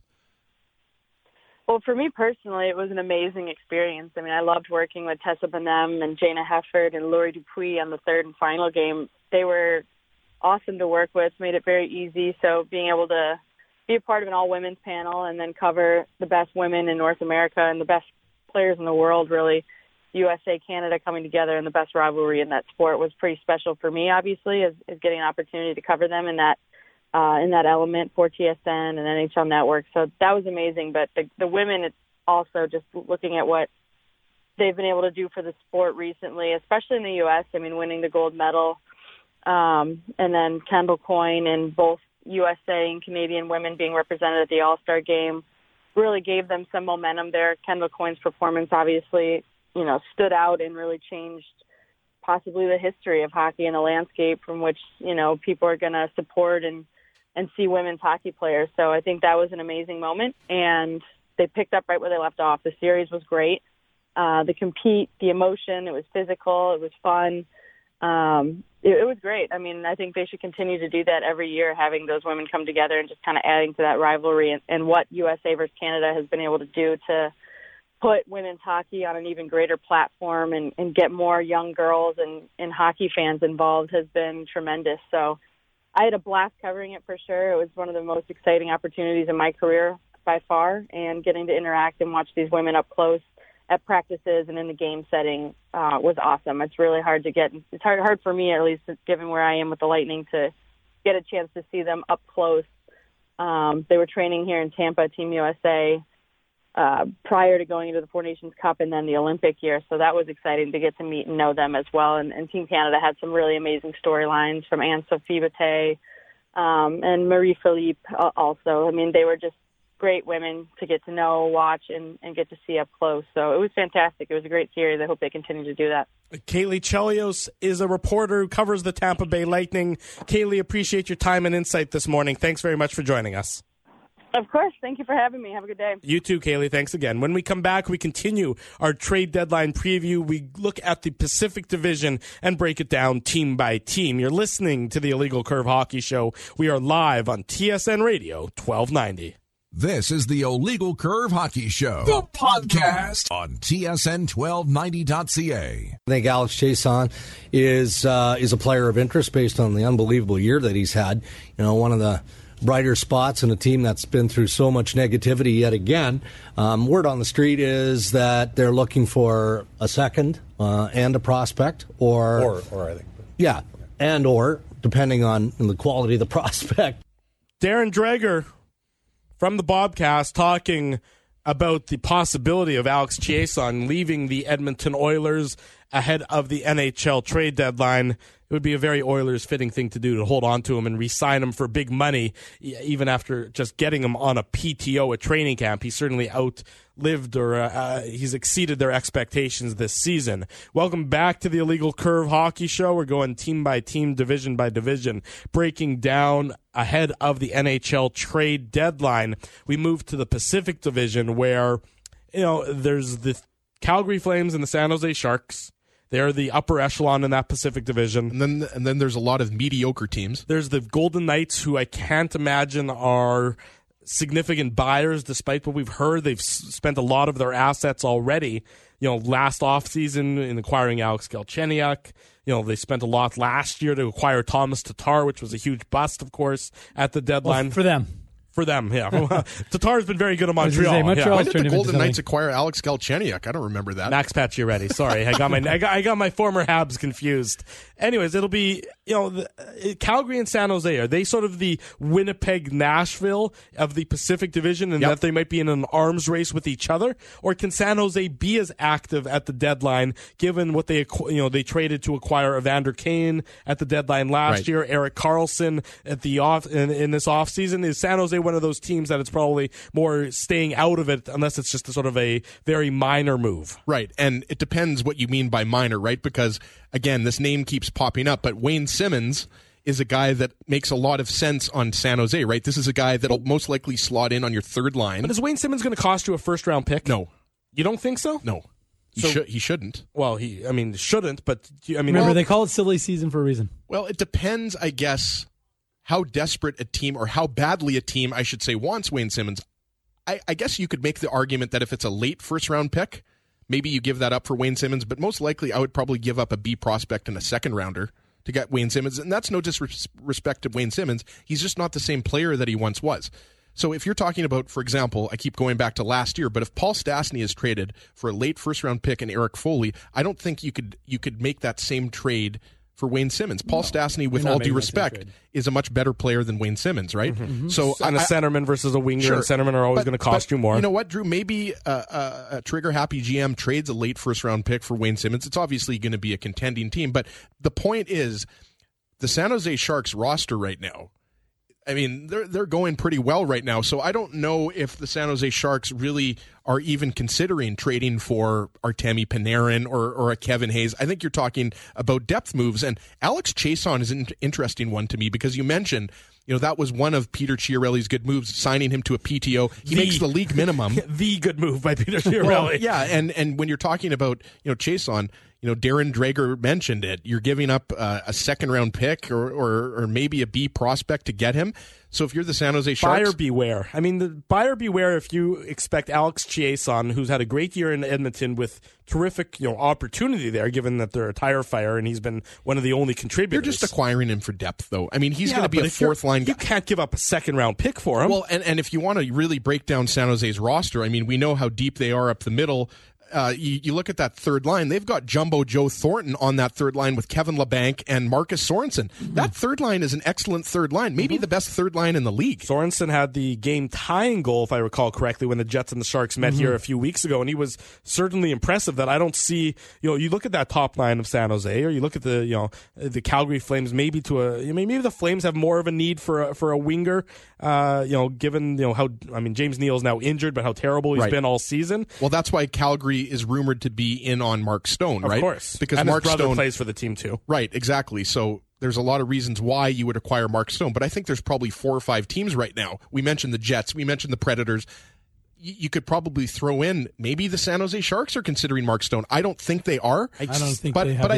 Well, for me personally, it was an amazing experience. I mean, I loved working with Tessa Bonhomme and Jayna Hefford and Lori Dupuis on the third and final game. They were awesome to work with, made it very easy. So being able to be a part of an all-women's panel and then cover the best women in North America and the best players in the world, really, USA, Canada coming together in the best rivalry in that sport was pretty special for me, obviously, is getting an opportunity to cover them in that element for TSN and NHL Network. So that was amazing. But the women, it's also just looking at what they've been able to do for the sport recently, especially in the U.S. I mean, winning the gold medal, and then Kendall Coyne and both USA and Canadian women being represented at the All-Star game really gave them some momentum there. Kendall Coyne's performance obviously, you know, stood out and really changed possibly the history of hockey and the landscape from which, you know, people are going to support and see women's hockey players. So I think that was an amazing moment, and they picked up right where they left off. The series was great. The emotion, it was physical, it was fun. It was great. I mean, I think they should continue to do that every year, having those women come together and just kind of adding to that rivalry and what USA versus Canada has been able to do to put women's hockey on an even greater platform and get more young girls and hockey fans involved has been tremendous. So I had a blast covering it for sure. It was one of the most exciting opportunities in my career by far, and getting to interact and watch these women up close at practices and in the game setting was awesome. It's really hard to get. It's hard for me, at least, given where I am with the Lightning, to get a chance to see them up close. They were training here in Tampa, Team USA, prior to going into the Four Nations Cup and then the Olympic year. So that was exciting to get to meet and know them as well. And Team Canada had some really amazing storylines from Anne-Sophie Bataille and Marie-Philippe also. I mean, they were just great women to get to know, watch, and get to see up close. So it was fantastic. It was a great series. I hope they continue to do that. Kaylee Chelios is a reporter who covers the Tampa Bay Lightning. Kaylee, appreciate your time and insight this morning. Thanks very much for joining us. Of course. Thank you for having me. Have a good day. You too, Kaylee. Thanks again. When we come back, we continue our trade deadline preview. We look at the Pacific Division and break it down team by team. You're listening to the Illegal Curve Hockey Show. We are live on TSN Radio 1290. This is the Illegal Curve Hockey Show, the podcast on TSN1290.ca. I think Alex Chiasson is a player of interest based on the unbelievable year that he's had. You know, one of the brighter spots in a team that's been through so much negativity yet again. Word on the street is that they're looking for a second and a prospect, or I think, yeah, and or depending on the quality of the prospect. Darren Dreger from the Bobcast talking about the possibility of Alex Chiasson leaving the Edmonton Oilers ahead of the NHL trade deadline. It would be a very Oilers-fitting thing to do, to hold on to him and re-sign him for big money, even after just getting him on a PTO at training camp. He certainly outlived or he's exceeded their expectations this season. Welcome back to the Illegal Curve Hockey Show. We're going team by team, division by division, breaking down ahead of the NHL trade deadline. We move to the Pacific Division, where there's the Calgary Flames and the San Jose Sharks. They're the upper echelon in that Pacific Division. And then there's a lot of mediocre teams. There's the Golden Knights, who I can't imagine are significant buyers, despite what we've heard. They've spent a lot of their assets already. Last offseason in acquiring Alex Galchenyuk. They spent a lot last year to acquire Thomas Tatar, which was a huge bust, of course, at the deadline. Well, for them. For them, yeah. Tatar's been very good in Montreal. When did the Golden Knights acquire Alex Galchenyuk? I don't remember that. Max Pacioretty. Sorry, I got my former Habs confused. Anyways, it'll be Calgary and San Jose. Are they sort of the Winnipeg, Nashville of the Pacific Division, and that they might be in an arms race with each other? Or can San Jose be as active at the deadline, given what they traded to acquire Evander Kane at the deadline last year, Erik Karlsson at the in this offseason? Is San Jose one of those teams that it's probably more staying out of it, unless it's just a sort of a very minor move? Right, and it depends what you mean by minor, right? Because, again, this name keeps popping up, but Wayne Simmons is a guy that makes a lot of sense on San Jose, right? This is a guy that'll most likely slot in on your third line. But is Wayne Simmons going to cost you a first-round pick? No. You don't think so? No. He shouldn't. Well, shouldn't, but remember, they call it silly season for a reason. Well, it depends, I guess, how desperate a team, or how badly a team, I should say, wants Wayne Simmons. I guess you could make the argument that if it's a late first-round pick, maybe you give that up for Wayne Simmons, but most likely I would probably give up a B prospect and a second-rounder to get Wayne Simmons, and that's no disrespect to Wayne Simmons. He's just not the same player that he once was. So if you're talking about, for example, I keep going back to last year, but if Paul Stastny is traded for a late first-round pick and Eric Foley, I don't think you could make that same trade for Wayne Simmons. Paul Stastny, with all due respect, is a much better player than Wayne Simmons, right? Mm-hmm. So and a centerman versus a winger, and centermen are always going to cost you more. You know what, Drew? Maybe a trigger-happy GM trades a late first-round pick for Wayne Simmons. It's obviously going to be a contending team, but the point is, the San Jose Sharks roster right now, I mean, they're going pretty well right now, so I don't know if the San Jose Sharks really are even considering trading for Artemi Panarin or a Kevin Hayes. I think you're talking about depth moves, and Alex Chiasson is an interesting one to me, because you mentioned, that was one of Peter Chiarelli's good moves, signing him to a PTO. He makes the league minimum. The good move by Peter Chiarelli. Well, yeah, and when you're talking about, Chiasson, Darren Dreger mentioned it. You're giving up a second-round pick or maybe a B prospect to get him. So if you're the San Jose Sharks... Buyer beware. I mean, buyer beware if you expect Alex Chiasson, who's had a great year in Edmonton with terrific opportunity there, given that they're a tire fire and he's been one of the only contributors. You're just acquiring him for depth, though. I mean, he's going to be a fourth-line guy. You can't give up a second-round pick for him. Well, and if you want to really break down San Jose's roster, I mean, we know how deep they are up the middle. You look at that third line, they've got Jumbo Joe Thornton on that third line with Kevin LeBanc and Marcus Sorensen. That third line is an excellent third line, maybe the best third line in the league. Sorensen had the game-tying goal, if I recall correctly, when the Jets and the Sharks met here a few weeks ago, and he was certainly impressive. That I don't see, you look at that top line of San Jose, or you look at the Calgary Flames, maybe the Flames have more of a need for a winger, given how, I mean, James Neal's now injured, but how terrible he's been all season. Well, that's why Calgary is rumored to be in on Mark Stone, right? Of course. Because and Mark his brother Stone plays for the team too. Right, exactly. So there's a lot of reasons why you would acquire Mark Stone, but I think there's probably 4 or 5 teams right now. We mentioned the Jets, we mentioned the Predators. You could probably throw in maybe the San Jose Sharks are considering Mark Stone. I don't think they are. I don't think they have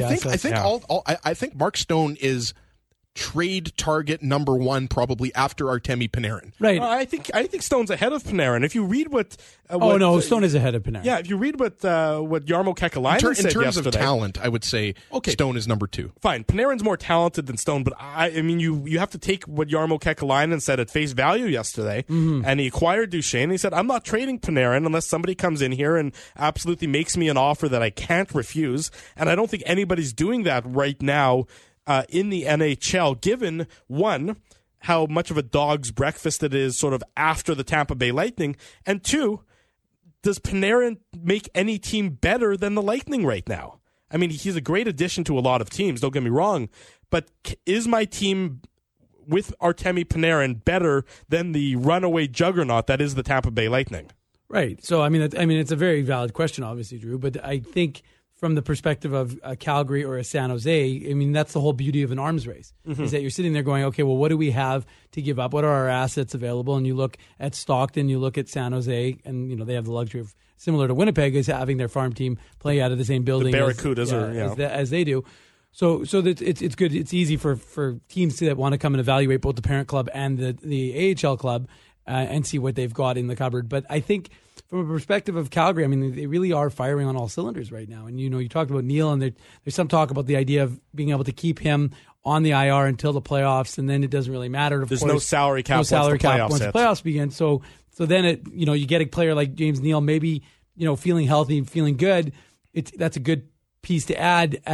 I think Mark Stone is trade target number 1 probably after Artemi Panarin. Right. I think Stone's ahead of Panarin. If you read what Stone is ahead of Panarin. Yeah, if you read what Jarmo Kekalainen said in terms yesterday, of talent, I would say Stone is number 2. Fine, Panarin's more talented than Stone, but I mean you have to take what Jarmo Kekalainen said at face value yesterday, and he acquired Duchesne. He said, "I'm not trading Panarin unless somebody comes in here and absolutely makes me an offer that I can't refuse," and I don't think anybody's doing that right now. In the NHL, given, one, how much of a dog's breakfast it is sort of after the Tampa Bay Lightning, and 2, does Panarin make any team better than the Lightning right now? I mean, he's a great addition to a lot of teams, don't get me wrong, but is my team with Artemi Panarin better than the runaway juggernaut that is the Tampa Bay Lightning? Right. So, I mean, it's a very valid question, obviously, Drew, but I think from the perspective of a Calgary or a San Jose, I mean, that's the whole beauty of an arms race, is that you're sitting there going, okay, well, what do we have to give up? What are our assets available? And you look at Stockton, you look at San Jose, and, you know, they have the luxury of, similar to Winnipeg, is having their farm team play out of the same building the Barracudas as they do. So that it's good. It's easy for teams that want to come and evaluate both the parent club and the AHL club and see what they've got in the cupboard. But I think from a perspective of Calgary, I mean, they really are firing on all cylinders right now. And, you know, you talked about Neil, and there's some talk about the idea of being able to keep him on the IR until the playoffs, and then it doesn't really matter. There's no salary cap once the playoffs begin. So then you get a player like James Neal, maybe, you know, feeling healthy, feeling good. That's a good piece to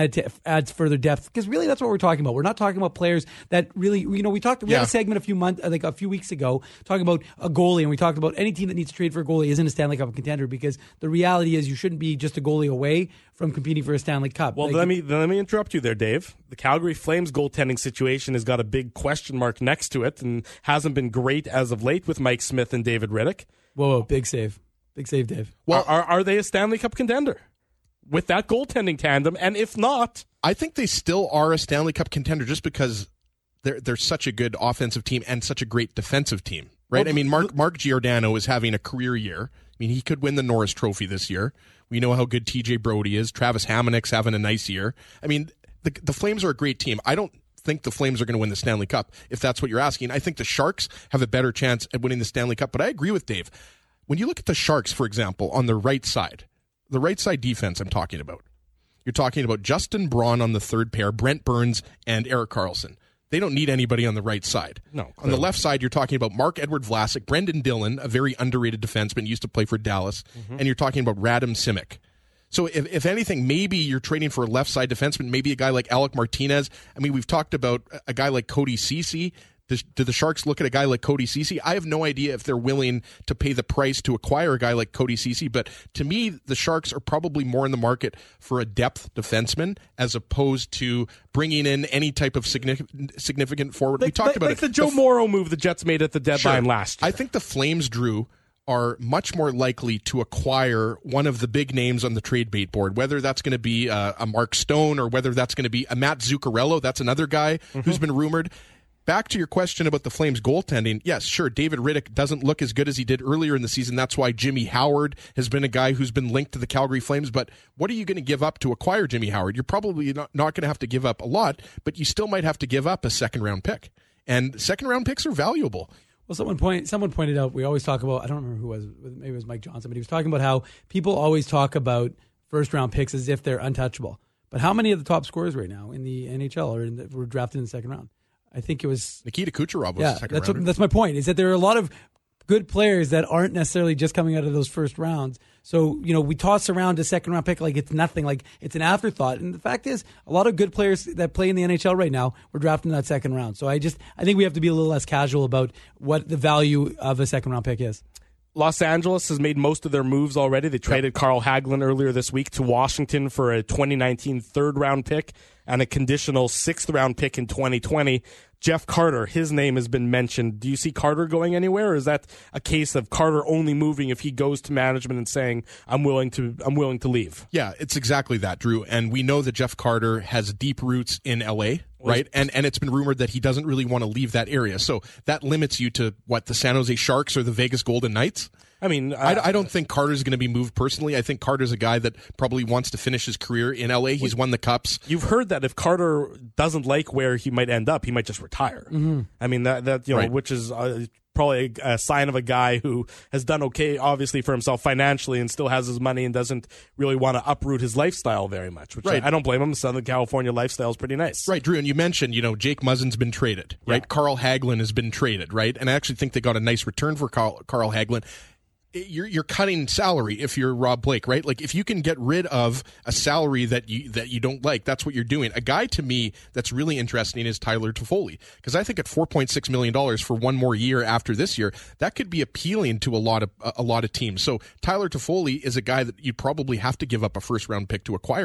adds further depth, because really that's what we're talking about. We're not talking about players that really, you know, we had a segment a few weeks ago talking about a goalie, and we talked about any team that needs to trade for a goalie isn't a Stanley Cup contender, because the reality is you shouldn't be just a goalie away from competing for a Stanley Cup. Well, let me interrupt you there, Dave. The Calgary Flames goaltending situation has got a big question mark next to it and hasn't been great as of late with Mike Smith and David Riddick. Whoa, big save, Dave. Well, are they a Stanley Cup contender with that goaltending tandem? And if not, I think they still are a Stanley Cup contender, just because they're such a good offensive team and such a great defensive team, right? Well, I mean, Mark Giordano is having a career year. I mean, he could win the Norris Trophy this year. We know how good TJ Brody is. Travis Hamonick's having a nice year. I mean, the Flames are a great team. I don't think the Flames are going to win the Stanley Cup, if that's what you're asking. I think the Sharks have a better chance at winning the Stanley Cup, but I agree with Dave. When you look at the Sharks, for example, on the right side defense I'm talking about, you're talking about Justin Braun on the third pair, Brent Burns, and Erik Karlsson. They don't need anybody on the right side. No. On the left side, you're talking about Mark-Edward Vlasic, Brendan Dillon, a very underrated defenseman, used to play for Dallas, and you're talking about Radim Simic. So if anything, maybe you're trading for a left side defenseman, maybe a guy like Alec Martinez. I mean, we've talked about a guy like Cody Ceci. Do the Sharks look at a guy like Cody Ceci? I have no idea if they're willing to pay the price to acquire a guy like Cody Ceci, but to me, the Sharks are probably more in the market for a depth defenseman as opposed to bringing in any type of significant forward. We talked about the Joe Morrow move the Jets made at the deadline last year. I think the Flames, Drew, are much more likely to acquire one of the big names on the trade bait board, whether that's going to be a Mark Stone or whether that's going to be a Matt Zuccarello. That's another guy who's been rumored. Back to your question about the Flames goaltending, yes, sure, David Riddick doesn't look as good as he did earlier in the season. That's why Jimmy Howard has been a guy who's been linked to the Calgary Flames. But what are you going to give up to acquire Jimmy Howard? You're probably not going to have to give up a lot, but you still might have to give up a second-round pick. And second-round picks are valuable. Well, someone pointed out, we always talk about, I don't remember who it was, maybe it was Mike Johnson, but he was talking about how people always talk about first-round picks as if they're untouchable. But how many of the top scorers right now in the NHL were drafted in the second round? I think it was Nikita Kucherov was the second rounder. That's my point, is that there are a lot of good players that aren't necessarily just coming out of those first rounds. So, you know, we toss around a second round pick like it's nothing, like it's an afterthought. And the fact is, a lot of good players that play in the NHL right now were drafted in that second round. So I think we have to be a little less casual about what the value of a second round pick is. Los Angeles has made most of their moves already. They traded Carl Hagelin earlier this week to Washington for a 2019 third-round pick and a conditional sixth-round pick in 2020. Jeff Carter, his name has been mentioned. Do you see Carter going anywhere, or is that a case of Carter only moving if he goes to management and saying, I'm willing to leave? Yeah, it's exactly that, Drew. And we know that Jeff Carter has deep roots in L.A., right? And it's been rumored that he doesn't really want to leave that area. So that limits you to, the San Jose Sharks or the Vegas Golden Knights? I mean, I don't think Carter's going to be moved personally. I think Carter's a guy that probably wants to finish his career in L.A. He's won the Cups. You've heard that if Carter doesn't like where he might end up, he might just retire. Mm-hmm. I mean, that right. Which is probably a sign of a guy who has done okay, obviously, for himself financially and still has his money and doesn't really want to uproot his lifestyle very much, which right. I don't blame him. Southern California lifestyle is pretty nice. Right, Drew, and you mentioned, Jake Muzzin's been traded, right? Yeah. Carl Hagelin has been traded, right? And I actually think they got a nice return for Carl Hagelin. You're cutting salary if you're Rob Blake, right? Like if you can get rid of a salary that you don't like, that's what you're doing. A guy to me that's really interesting is Tyler Toffoli, because I think at $4.6 million for one more year after this year, that could be appealing to a lot of teams. So Tyler Toffoli is a guy that you probably have to give up a first round pick to acquire, though.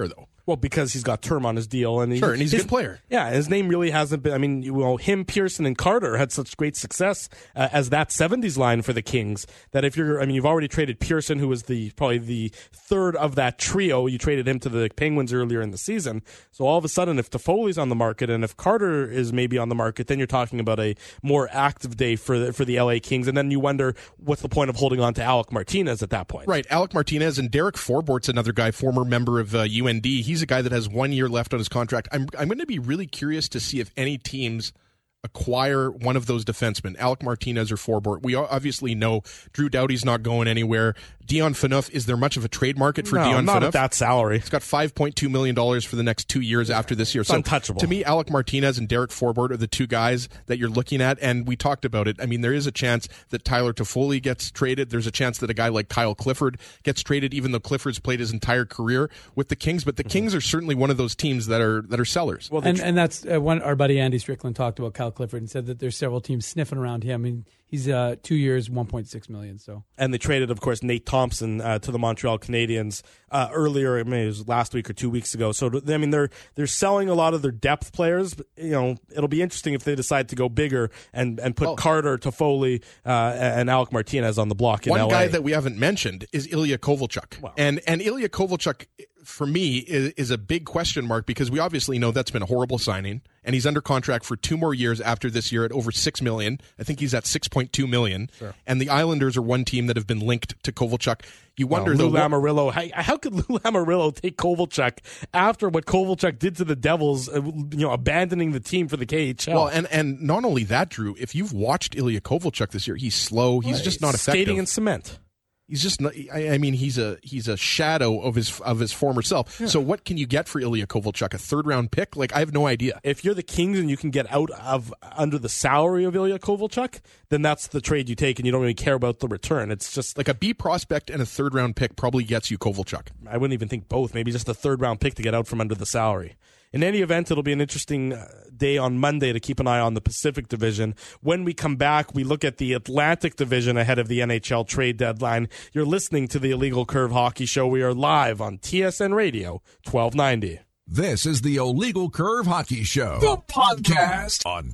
Well, because he's got term on his deal, and he's a good player. Yeah, his name really hasn't been. I mean, him, Pearson, and Carter had such great success as that '70s line for the Kings that you've already traded Pearson, who was probably the third of that trio. You traded him to the Penguins earlier in the season. So all of a sudden, if Toffoli's on the market and if Carter is maybe on the market, then you're talking about a more active day for the LA Kings, and then you wonder what's the point of holding on to Alec Martinez at that point. Right, Alec Martinez and Derek Forbort's another guy, former member of UND. He's a guy that has 1 year left on his contract. I'm going to be really curious to see if any teams acquire one of those defensemen, Alec Martinez or Forbort. We obviously know Drew Doughty's not going anywhere. Dion Phaneuf, is there much of a trade market for Dion Phaneuf? Not at that salary. He's got $5.2 million for the next 2 years after this year. It's untouchable. To me, Alec Martinez and Derek Forbort are the two guys that you're looking at, and we talked about it. I mean, there is a chance that Tyler Toffoli gets traded. There's a chance that a guy like Kyle Clifford gets traded, even though Clifford's played his entire career with the Kings. But the Kings are certainly one of those teams that are sellers. Well, and that's one. Our buddy Andy Strickland talked about Kyle Clifford and said that there's several teams sniffing around him. I mean, he's 2 years, $1.6 million. So, and they traded, of course, Nate Thompson to the Montreal Canadiens earlier. I mean, it was last week or 2 weeks ago. So, I mean, they're selling a lot of their depth players. But, it'll be interesting if they decide to go bigger and put Carter, Toffoli, and Alec Martinez on the block in LA. One guy that we haven't mentioned is Ilya Kovalchuk, and Ilya Kovalchuk, for me, is a big question mark because we obviously know that's been a horrible signing, and he's under contract for 2 more years after this year at over $6 million. I think he's at $6.2 million. Sure. And the Islanders are one team that have been linked to Kovalchuk. You wonder, Lou Lamoriello. How could Lou Lamoriello take Kovalchuk after what Kovalchuk did to the Devils, abandoning the team for the KHL? Well, and not only that, Drew, if you've watched Ilya Kovalchuk this year, he's slow. He's just not effective. Skating in cement. He's just not, I mean, he's a shadow of his former self. Yeah. So what can you get for Ilya Kovalchuk? A 3rd round pick? Like, I have no idea. If you're the Kings and you can get out of under the salary of Ilya Kovalchuk, then that's the trade you take, and you don't really care about the return. It's just like a B prospect and a 3rd round pick probably gets you Kovalchuk. I wouldn't even think both. Maybe just a 3rd round pick to get out from under the salary. In any event, it'll be an interesting day on Monday to keep an eye on the Pacific Division. When we come back, we look at the Atlantic Division ahead of the NHL trade deadline. You're listening to the Illegal Curve Hockey Show. We are live on TSN Radio 1290. This is the Illegal Curve Hockey Show, the podcast on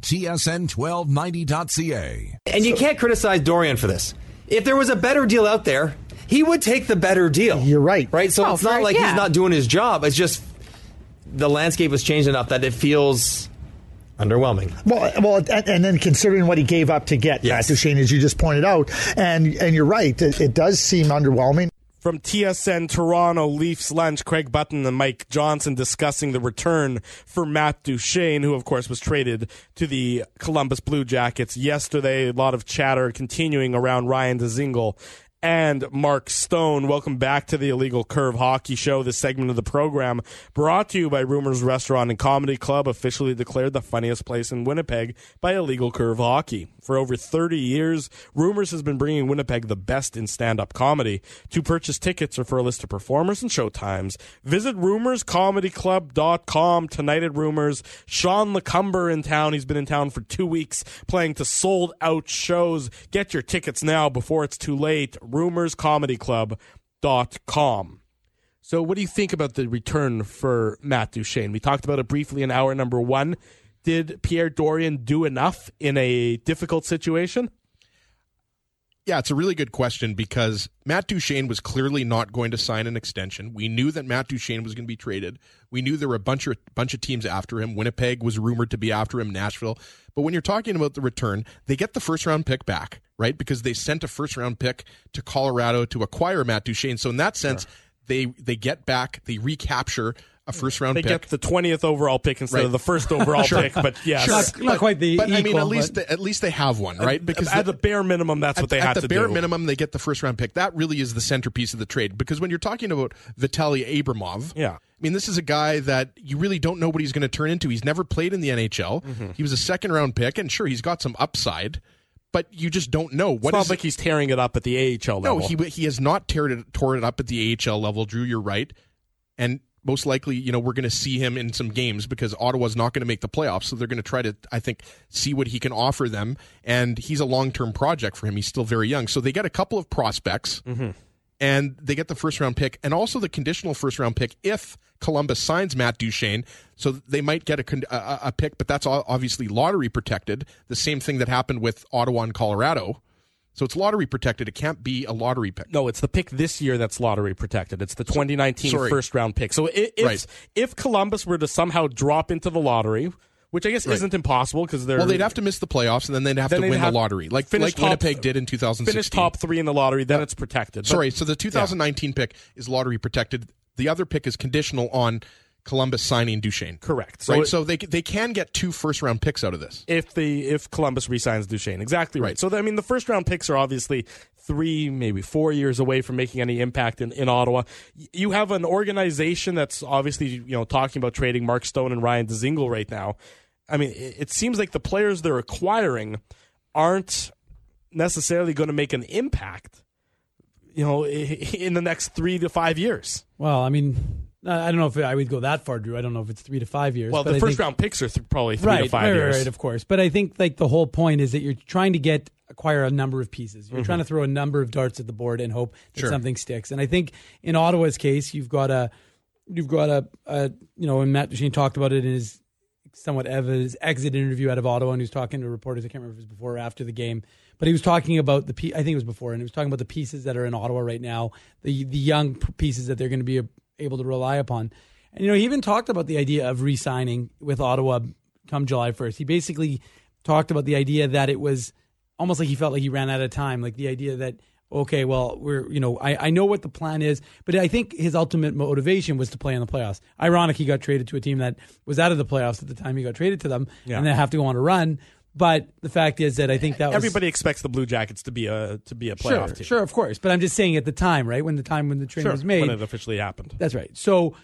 TSN1290.ca. And you can't criticize Dorian for this. If there was a better deal out there, he would take the better deal. You're right. Right? So it's not like he's not doing his job. It's just the landscape has changed enough that it feels underwhelming. Well, and then considering what he gave up to get Matt Duchene, as you just pointed out, and you're right, it does seem underwhelming. From TSN Toronto Leafs Lunch, Craig Button and Mike Johnson discussing the return for Matt Duchene, who, of course, was traded to the Columbus Blue Jackets yesterday. A lot of chatter continuing around Ryan Dzingel and Mark Stone. Welcome back to the Illegal Curve Hockey Show. This segment of the program brought to you by Rumors Restaurant and Comedy Club, officially declared the funniest place in Winnipeg by Illegal Curve Hockey. For over 30 years, Rumors has been bringing Winnipeg the best in stand-up comedy. To purchase tickets or for a list of performers and showtimes, visit rumorscomedyclub.com. Tonight at Rumors, Sean LeCumber in town. He's been in town for 2 weeks playing to sold-out shows. Get your tickets now before it's too late. rumorscomedyclub.com. So what do you think about the return for Matt Duchene? We talked about it briefly in hour number 1. Did Pierre Dorion do enough in a difficult situation? Yeah, it's a really good question because Matt Duchene was clearly not going to sign an extension. We knew that Matt Duchene was going to be traded. We knew there were a bunch of teams after him. Winnipeg was rumored to be after him, Nashville. But when you're talking about the return, they get the 1st round pick back, right? Because they sent a 1st round pick to Colorado to acquire Matt Duchene. So in that sense, they get back, they recapture a 1st round pick. They get the 20th overall pick instead of the 1st overall pick, but yes. Not quite the but equal, I mean, at least they have one, right? Because at the bare minimum, that's what they have to do. At the bare minimum, they get the 1st round pick. That really is the centerpiece of the trade. Because when you're talking about Vitaly Abramov, I mean, this is a guy that you really don't know what he's going to turn into. He's never played in the NHL. Mm-hmm. He was a 2nd round pick, and sure, he's got some upside, but you just don't know. It's not like he's tearing it up at the AHL level. No, he has not tore it up at the AHL level, Drew. You're right. And most likely, we're going to see him in some games because Ottawa's not going to make the playoffs. So they're going to try to, I think, see what he can offer them. And he's a long-term project for him. He's still very young. So they get a couple of prospects. Mm-hmm. and they get the first-round pick and also the conditional first-round pick if Columbus signs Matt Duchene. So they might get a pick, but that's obviously lottery protected, the same thing that happened with Ottawa and Colorado. So it's lottery protected. It can't be a lottery pick. No, it's the pick this year that's lottery protected. It's the 2019 first-round pick. So if Columbus were to somehow drop into the lottery, which I guess isn't impossible because they're... Well, they'd have to miss the playoffs, and then they'd have to win the lottery, like Winnipeg did in 2016. Finish top 3 in the lottery, then it's protected. So the 2019 pick is lottery protected. The other pick is conditional on Columbus signing Duchene. Correct. So they can get 2 first-round picks out of this. If Columbus re-signs Duchene. Exactly right. So, the first-round picks are obviously 3, maybe 4 years away from making any impact in Ottawa. You have an organization that's obviously talking about trading Mark Stone and Ryan Dzingel right now. I mean, it seems like the players they're acquiring aren't necessarily going to make an impact, in the next 3 to 5 years. Well, I mean, I don't know if I would go that far, Drew. I don't know if it's 3 to 5 years. Well, the first-round picks are probably 3 to 5 years. Right, of course. But I think the whole point is that you're trying to acquire a number of pieces. You're trying to throw a number of darts at the board and hope that something sticks. And I think in Ottawa's case, you've got a and Matt Duchene talked about it in his somewhat his exit interview out of Ottawa, and he was talking to reporters. I can't remember if it was before or after the game, but he was talking about I think it was before, and he was talking about the pieces that are in Ottawa right now, the young pieces that they're going to be able to rely upon. And he even talked about the idea of re-signing with Ottawa come July 1st. He basically talked about the idea that it was almost like he felt like he ran out of time, like the idea that, okay, well, I know what the plan is, but I think his ultimate motivation was to play in the playoffs. Ironic, he got traded to a team that was out of the playoffs at the time he got traded to them, and they have to go on a run. But the fact is that I think that everybody expects the Blue Jackets to be a playoff team. Sure, of course. But I'm just saying at the time, right, when the trade was made, when it officially happened. That's right. So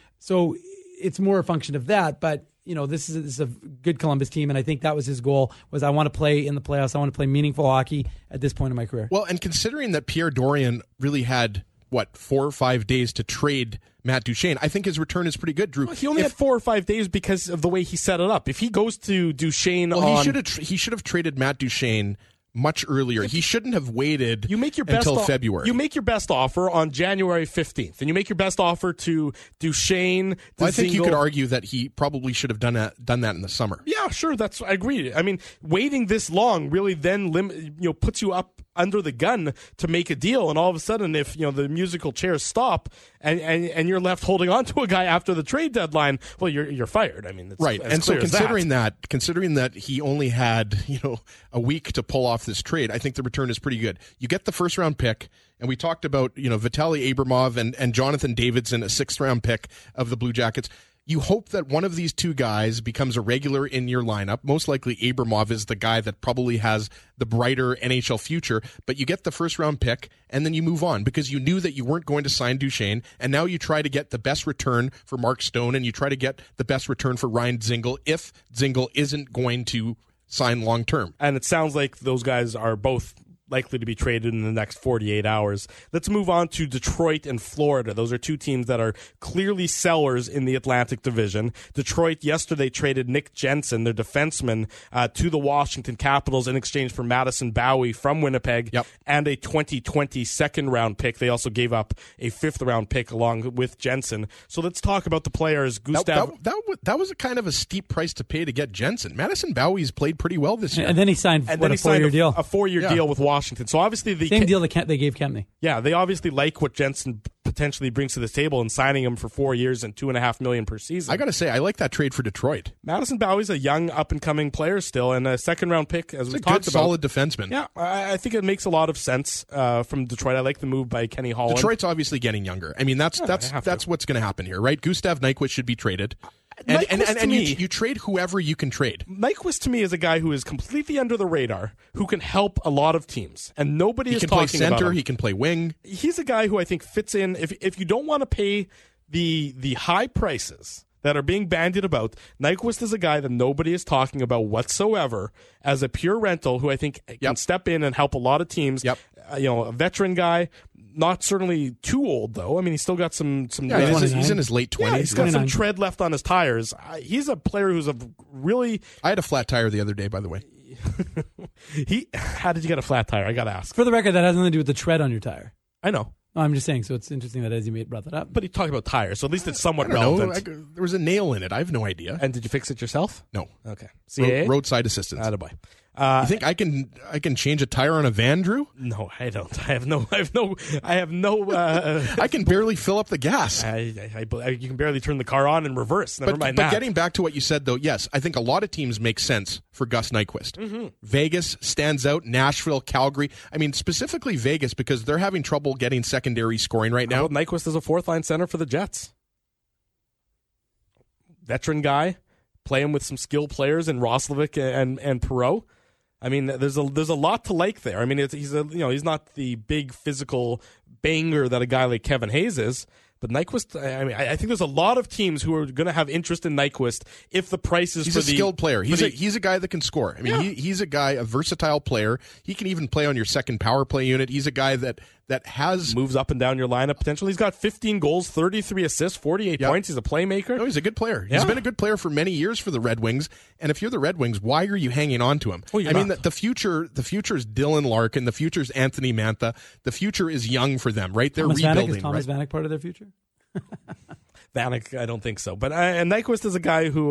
it's more a function of that, but. This is a good Columbus team, and I think that was his goal, was I want to play in the playoffs. I want to play meaningful hockey at this point in my career. Well, and considering that Pierre Dorion really had, 4 or 5 days to trade Matt Duchene, I think his return is pretty good, Drew. Well, he only had 4 or 5 days because of the way he set it up. If he goes to Duchene he should have traded Matt Duchene much earlier. He shouldn't have waited until February. You make your best offer on January 15th, and you make your best offer to Duchene. I think you could argue that he probably should have done that in the summer. Yeah, sure. I agree. I mean, waiting this long really then puts you up under the gun to make a deal, and all of a sudden, if the musical chairs stop and you're left holding on to a guy after the trade deadline, well, you're fired. I mean, it's right. And so considering that he only had a week to pull off this trade, I think the return is pretty good. You get the first round pick, and we talked about Vitaly Abramov and Jonathan Davidson, a 6th round pick of the Blue Jackets. You hope that one of these 2 guys becomes a regular in your lineup. Most likely Abramov is the guy that probably has the brighter NHL future, but you get the first round pick and then you move on because you knew that you weren't going to sign Duchene, and now you try to get the best return for Mark Stone and you try to get the best return for Ryan Dzingel if Dzingel isn't going to sign long term. And it sounds like those guys are both likely to be traded in the next 48 hours. Let's move on to Detroit and Florida. Those are 2 teams that are clearly sellers in the Atlantic Division. Detroit yesterday traded Nick Jensen, their defenseman, to the Washington Capitals in exchange for Madison Bowie from Winnipeg and a 2020 second-round pick. They also gave up a 5th-round pick along with Jensen. So let's talk about the players. Gustav. That was a kind of a steep price to pay to get Jensen. Madison Bowie's played pretty well this year. And then he signed a 4-year deal. A 4-year deal with Washington. So obviously same deal they gave Kempney. Yeah, they obviously like what Jensen potentially brings to the table and signing him for 4 years and $2.5 million per season. I got to say, I like that trade for Detroit. Madison Bowie's a young, up-and-coming player still, and a 2nd-round pick, as we talked about. Solid defenseman. Yeah, I think it makes a lot of sense from Detroit. I like the move by Kenny Holland. Detroit's obviously getting younger. I mean, that's what's going to happen here, right? Gustav Nyquist should be traded. And you trade whoever you can trade. Nyquist to me is a guy who is completely under the radar, who can help a lot of teams, and nobody is talking about him. He can play center. He can play wing. He's a guy who I think fits in. If you don't want to pay the high prices that are being bandied about, Nyquist is a guy that nobody is talking about whatsoever as a pure rental who I think can step in and help a lot of teams. A veteran guy. Not certainly too old, though. I mean, he's still got some. He's in his late 20s. Yeah, he's got some tread left on his tires. He's a player who's a really. I had a flat tire the other day, by the way. How did you get a flat tire? I got to ask. For the record, that has nothing to do with the tread on your tire. I know. I'm just saying, so it's interesting that Ezzy brought that up. But he talked about tires, so at least it's somewhat I don't know. relevant. There was a nail in it. I have no idea. And did you fix it yourself? No. Okay. CAA? Roadside assistance. Attaboy. You think I can change a tire on a van, Drew? No, I don't. I have no. I can barely fill up the gas. You can barely turn the car on in reverse. Never mind but that. Getting back to what you said, though, yes, I think a lot of teams make sense for Gus Nyquist. Mm-hmm. Vegas stands out. Nashville, Calgary. I mean, specifically Vegas because they're having trouble getting secondary scoring right now. Nyquist is a fourth-line center for the Jets. Veteran guy, playing with some skilled players in Roslovic and Perreault. I mean, there's a lot to like there. I mean, he's not the big physical banger that a guy like Kevin Hayes is, but Nyquist. I think there's a lot of teams who are going to have interest in Nyquist if the price is. He's a skilled player. He's a guy that can score. I mean, he's a guy, a versatile player. He can even play on your second power play unit. He's a guy that has moves up and down your lineup potentially. He's got 15 goals, 33 assists, 48 points. He's a playmaker. No, he's a good player. He's been a good player for many years for the Red Wings. And if you're the Red Wings, why are you hanging on to him? Well, I mean, the future is Dylan Larkin. The future is Anthony Mantha. The future is young for them, right? They're rebuilding. Is Thomas Vanek part of their future? Vanek, I don't think so. But and Nyquist is a guy who,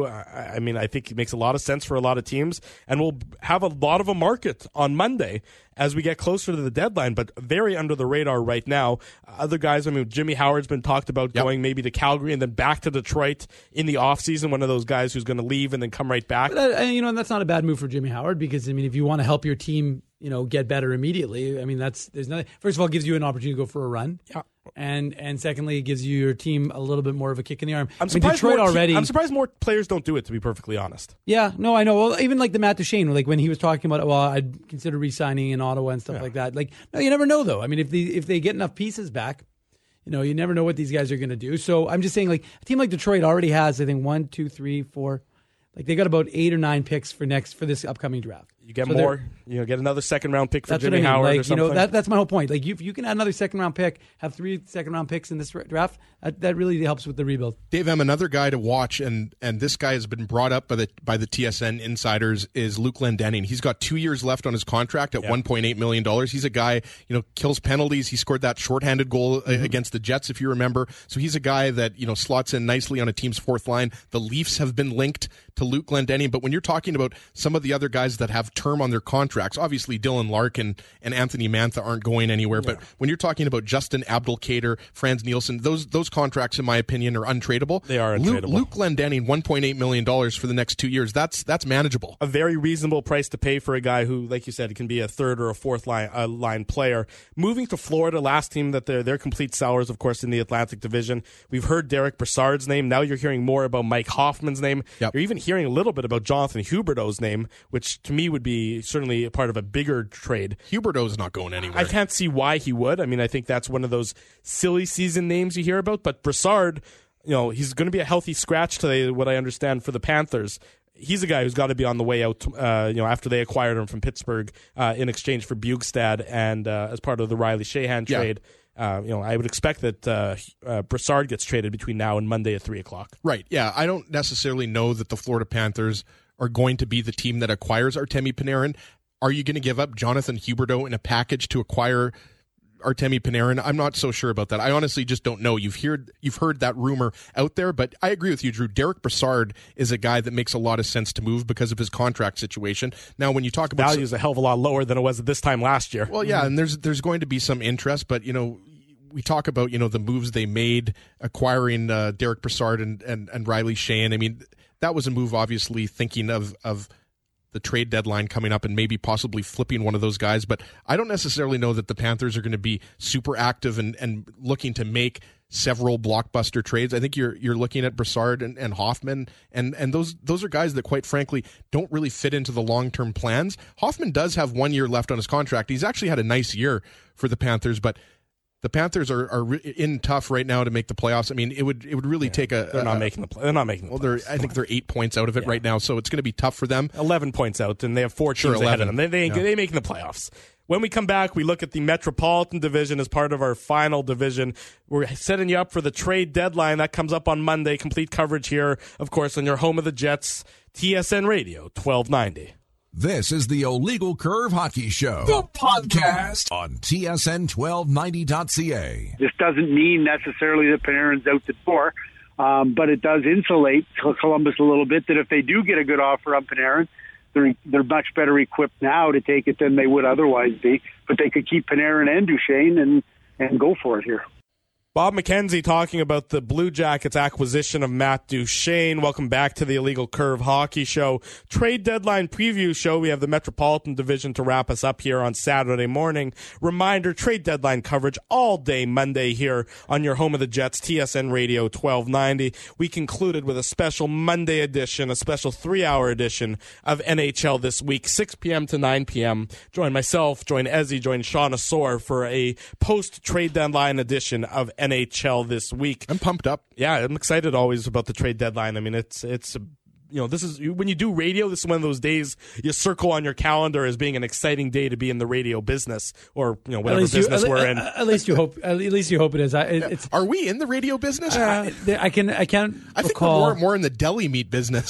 I think he makes a lot of sense for a lot of teams and will have a lot of a market on Monday as we get closer to the deadline, but very under the radar right now. Other guys, Jimmy Howard's been talked about going maybe to Calgary and then back to Detroit in the offseason, one of those guys who's going to leave and then come right back. But, and that's not a bad move for Jimmy Howard because, if you want to help your team, get better immediately, there's nothing. First of all, it gives you an opportunity to go for a run. Yeah. And secondly, it gives your team a little bit more of a kick in the arm. I'm surprised more players don't do it, to be perfectly honest. Yeah, no, I know. Well, even like the Matt Duchene, like when he was talking about, I'd consider re-signing in Ottawa and stuff like that. Like, no, you never know though. If they get enough pieces back, you never know what these guys are going to do. So I'm just saying, like a team like Detroit already has, I think 1, 2, 3, 4. Like they got about 8 or 9 picks for this upcoming draft. You get more, get another second round pick for Jimmy what I mean. Howard or something. That's my whole point. Like if you can add another second round pick, have 3 second round picks in this draft, that really helps with the rebuild. Dave M, another guy to watch, and this guy has been brought up by the TSN insiders is Luke Glendening. He's got 2 years left on his contract at $1.8 million. He's a guy, kills penalties. He scored that shorthanded goal against the Jets, if you remember. So he's a guy that slots in nicely on a team's fourth line. The Leafs have been linked to Luke Glendening, but when you're talking about some of the other guys that have term on their contracts, obviously Dylan Larkin and Anthony Mantha aren't going anywhere, but when you're talking about Justin Abdelkader, Franz Nielsen, those contracts, in my opinion, are untradeable. They are untradeable. Luke Glendening, $1.8 million for the next 2 years. That's manageable. A very reasonable price to pay for a guy who, like you said, can be a third or a fourth line player. Moving to Florida, last team that they're complete sours, of course, in the Atlantic Division. We've heard Derek Brassard's name. Now you're hearing more about Mike Hoffman's name. Yep. You're even hearing a little bit about Jonathan Huberdeau's name, which to me would be certainly a part of a bigger trade. Huberdeau's not going anywhere. I can't see why he would. I think that's one of those silly season names you hear about. But Brassard, he's going to be a healthy scratch today, what I understand, for the Panthers. He's a guy who's got to be on the way out, after they acquired him from Pittsburgh in exchange for Bjugstad and as part of the Riley Sheahan trade. I would expect that Brassard gets traded between now and Monday at 3:00. Right. Yeah. I don't necessarily know that the Florida Panthers are going to be the team that acquires Artemi Panarin. Are you going to give up Jonathan Huberdeau in a package to acquire Artemi Panarin? I'm not so sure about that. I honestly just don't know. You've heard that rumor out there, but I agree with you, Drew. Derek Brassard is a guy that makes a lot of sense to move because of his contract situation. Now, when you talk about value is a hell of a lot lower than it was at this time last year. Well, yeah, and there's going to be some interest, but we talk about the moves they made acquiring Derek Brassard and Riley Sheahan. That was a move, obviously, thinking of the trade deadline coming up and maybe possibly flipping one of those guys. But I don't necessarily know that the Panthers are going to be super active and looking to make several blockbuster trades. I think you're looking at Brassard and Hoffman, and those are guys that, quite frankly, don't really fit into the long-term plans. Hoffman does have 1 year left on his contract. He's actually had a nice year for the Panthers, but the Panthers are in tough right now to make the playoffs. It would really take a. They're not making the playoffs. Well, I think they're 8 points out of it right now, so it's going to be tough for them. 11 points out, and they have 4 teams ahead of them. They ain't making the playoffs. When we come back, we look at the Metropolitan Division as part of our final division. We're setting you up for the trade deadline. That comes up on Monday. Complete coverage here, of course, on your home of the Jets, TSN Radio, 1290. This is the Illegal Curve Hockey Show, the podcast on TSN1290.ca. This doesn't mean necessarily that Panarin's out the door, but it does insulate Columbus a little bit, that if they do get a good offer on Panarin, they're much better equipped now to take it than they would otherwise be. But they could keep Panarin and Duchesne and go for it here. Bob McKenzie talking about the Blue Jackets acquisition of Matt Duchesne. Welcome back to the Illegal Curve Hockey Show. Trade deadline preview show. We have the Metropolitan Division to wrap us up here on Saturday morning. Reminder, trade deadline coverage all day Monday here on your home of the Jets, TSN Radio 1290. We concluded with a special Monday edition, a special 3-hour edition of NHL This Week, 6 p.m. to 9 p.m. Join myself, join Ezzy, join Sean Asor for a post-trade deadline edition of NHL This Week. I'm pumped up. Yeah, I'm excited always about the trade deadline. I mean, it's this is when you do radio, this is one of those days you circle on your calendar as being an exciting day to be in the radio business, or whatever business we're in. At least you hope. At least you hope it is. Are we in the radio business? I can't. I think recall. we're more in the deli meat business.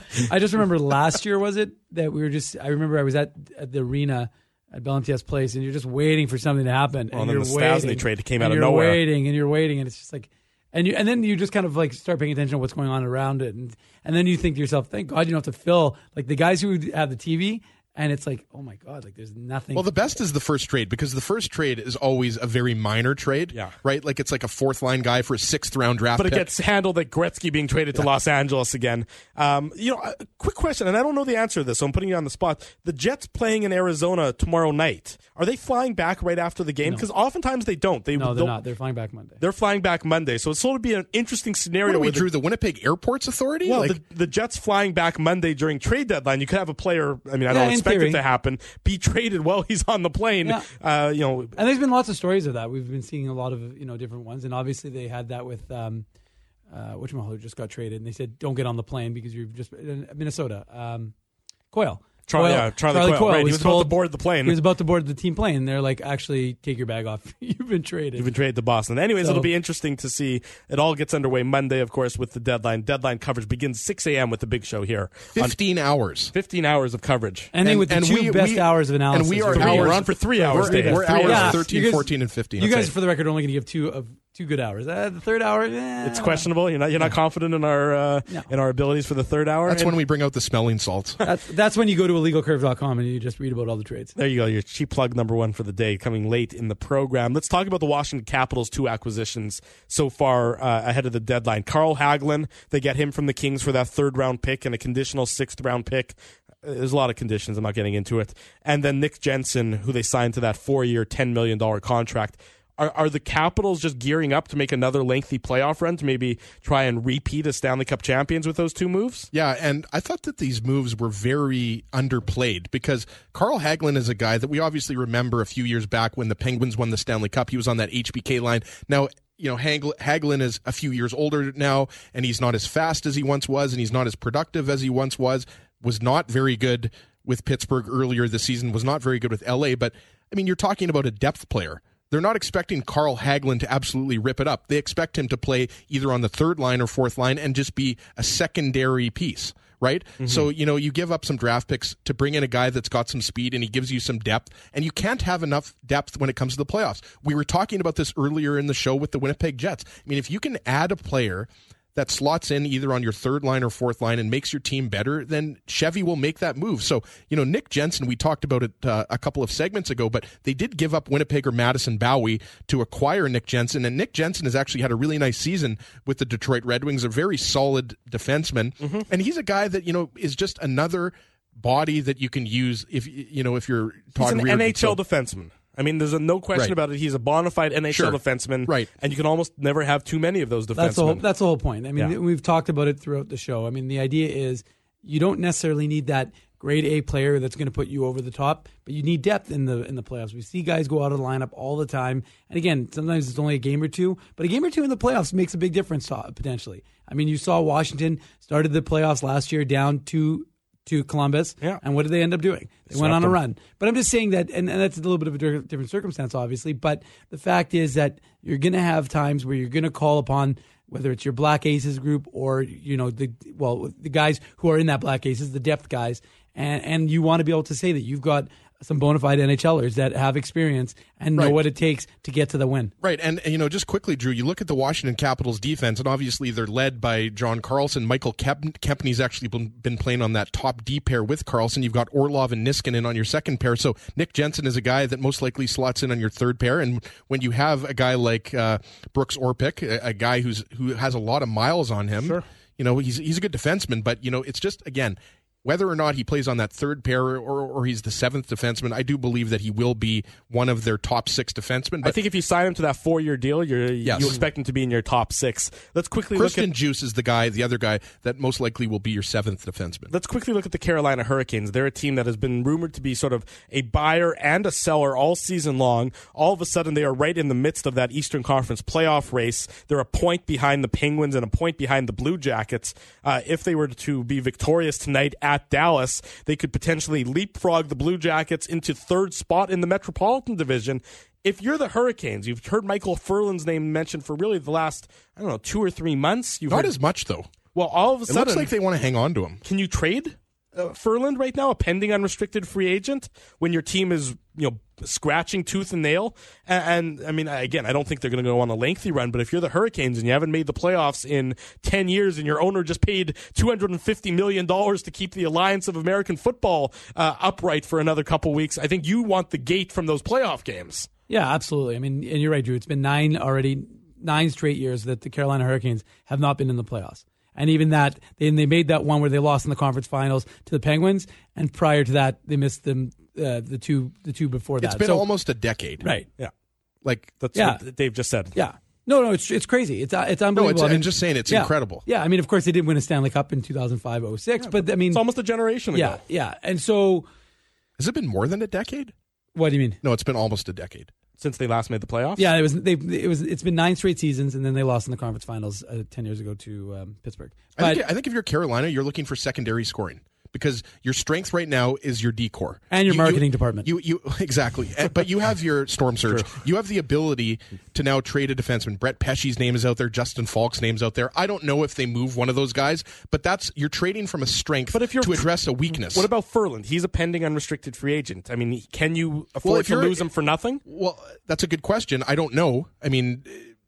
I just remember last year, was it that we were just? I remember I was at the arena at Bell MTS Place, and you're just waiting for something to happen. Well, and then you're the waiting, Stastny trade came out of nowhere. You're waiting, and it's just like, and then you just kind of like start paying attention to what's going on around it, and then you think to yourself, thank God you don't have to fill like the guys who have the TV. And it's like, oh my God, like there's nothing. Well, the best is the first trade, because the first trade is always a very minor trade. Yeah. Right? Like it's like a fourth line guy for a 6th round draft But it pick. gets handled like Gretzky being traded to Los Angeles again. A quick question, and I don't know the answer to this, so I'm putting you on the spot. The Jets playing in Arizona tomorrow night, are they flying back right after the game? Because oftentimes they don't. No, they're not. They're flying back Monday. They're flying back Monday. So it's sort of be an interesting scenario. We drew the Winnipeg Airports Authority? Well, the Jets flying back Monday during trade deadline, you could have a player, I mean, I don't expect it to happen, be traded while he's on the plane. Yeah. And there's been lots of stories of that. We've been seeing a lot of different ones, and obviously they had that with who just got traded, and they said don't get on the plane because you're just Minnesota. Coyle. Charlie Coyle. Right. He was about to board the plane. He was about to board the team plane, and they're like, actually, take your bag off. You've been traded. You've been traded to Boston. Anyways, it'll be interesting to see. It all gets underway Monday, of course, with the deadline. Deadline coverage begins 6 a.m. with the big show here. 15 hours. 15 hours of coverage. Ending with the two best hours of analysis. And we're on for 3 hours, Dave. We're hours 13, 14, and 15. You guys, for the record, are only going to give two good hours. The third hour, it's questionable. You're not confident in our abilities for the third hour. That's when we bring out the smelling salts. That's when you go to illegalcurve.com and you just read about all the trades. There you go. Your cheap plug number one for the day, coming late in the program. Let's talk about the Washington Capitals' 2 acquisitions so far ahead of the deadline. Carl Hagelin, they get him from the Kings for that 3rd round pick and a conditional 6th round pick. There's a lot of conditions. I'm not getting into it. And then Nick Jensen, who they signed to that 4-year, $10 million contract. Are the Capitals just gearing up to make another lengthy playoff run to maybe try and repeat as Stanley Cup champions with those 2 moves? Yeah, and I thought that these moves were very underplayed, because Carl Hagelin is a guy that we obviously remember a few years back when the Penguins won the Stanley Cup. He was on that HBK line. Now, Hagelin is a few years older now, and he's not as fast as he once was, and he's not as productive as he once was not very good with Pittsburgh earlier this season, was not very good with LA, but, I mean, you're talking about a depth player. They're not expecting Carl Hagelin to absolutely rip it up. They expect him to play either on the 3rd line or 4th line and just be a secondary piece, right? Mm-hmm. So, you give up some draft picks to bring in a guy that's got some speed, and he gives you some depth, and you can't have enough depth when it comes to the playoffs. We were talking about this earlier in the show with the Winnipeg Jets. I mean, if you can add a player that slots in either on your 3rd line or 4th line and makes your team better, then Chevy will make that move. So, Nick Jensen, we talked about it a couple of segments ago, but they did give up Winnipeg or Madison Bowie to acquire Nick Jensen, and Nick Jensen has actually had a really nice season with the Detroit Red Wings, a very solid defenseman, and he's a guy that, is just another body that you can use if you're talking. He's an NHL defenseman. I mean, there's no question about it. He's a bona fide NHL defenseman, right? And you can almost never have too many of those defensemen. That's the whole point. I mean, we've talked about it throughout the show. I mean, the idea is you don't necessarily need that grade A player that's going to put you over the top, but you need depth in the playoffs. We see guys go out of the lineup all the time, and again, sometimes it's only a game or two, but a game or two in the playoffs makes a big difference potentially. I mean, you saw Washington started the playoffs last year down to Columbus, and what did they end up doing? They went on a run. But I'm just saying that, and that's a little bit of a different circumstance, obviously, but the fact is that you're going to have times where you're going to call upon, whether it's your Black Aces group or, the guys who are in that Black Aces, the depth guys, and you want to be able to say that you've got some bona fide NHLers that have experience and know what it takes to get to the win. Right, and just quickly, Drew, you look at the Washington Capitals defense, and obviously they're led by John Carlson. Michael Kempny's actually been playing on that top D pair with Carlson. You've got Orlov and Niskanen on your second pair, so Nick Jensen is a guy that most likely slots in on your third pair, and when you have a guy like Brooks Orpik, a guy who has a lot of miles on him, sure. He's a good defenseman, but it's just, again, whether or not he plays on that third pair or he's the seventh defenseman, I do believe that he will be one of their top 6 defensemen. But I think if you sign him to that 4-year deal, you expect him to be in your top 6. Let's quickly Christian look at Juice is the other guy that most likely will be your 7th defenseman. Let's quickly look at the Carolina Hurricanes. They're a team that has been rumored to be sort of a buyer and a seller all season long. All of a sudden, they are right in the midst of that Eastern Conference playoff race. They're a point behind the Penguins and a point behind the Blue Jackets. If they were to be victorious tonight at Dallas, they could potentially leapfrog the Blue Jackets into 3rd spot in the Metropolitan Division. If you're the Hurricanes, you've heard Michael Furland's name mentioned for really the last, 2 or 3 months. Not as much, though. Well, all of a sudden, it looks like they want to hang on to him. Can you trade Furland right now, a pending unrestricted free agent, when your team is, scratching tooth and nail? And I mean, again, I don't think they're going to go on a lengthy run, but if you're the Hurricanes and you haven't made the playoffs in 10 years and your owner just paid $250 million to keep the Alliance of American Football upright for another couple weeks, I think you want the gate from those playoff games. Yeah, absolutely. I mean, and you're right, Drew. It's been 9 straight years that the Carolina Hurricanes have not been in the playoffs. And even that, they made that one where they lost in the conference finals to the Penguins, and prior to that, they missed them the two before that. It's been almost a decade, right? Yeah, that's what Dave just said. Yeah, no, it's crazy. It's unbelievable. I'm just saying it's incredible. Yeah, I mean, of course, they did win a Stanley Cup in 2005-06, but I mean, it's almost a generation ago. Yeah, and so has it been more than a decade? What do you mean? No, it's been almost a decade. Since they last made the playoffs? Yeah, it's been 9 straight seasons, and then they lost in the conference finals 10 years ago to Pittsburgh. I think if you're Carolina, you're looking for secondary scoring, because your strength right now is your D-core. And your marketing department. You exactly. But you have your storm surge. True. You have the ability to now trade a defenseman. Brett Pesci's name is out there. Justin Falk's name's out there. I don't know if they move one of those guys, but you're trading from a strength to address a weakness. What about Furland? He's a pending unrestricted free agent. I mean, can you afford to lose him for nothing? Well, that's a good question. I don't know. I mean,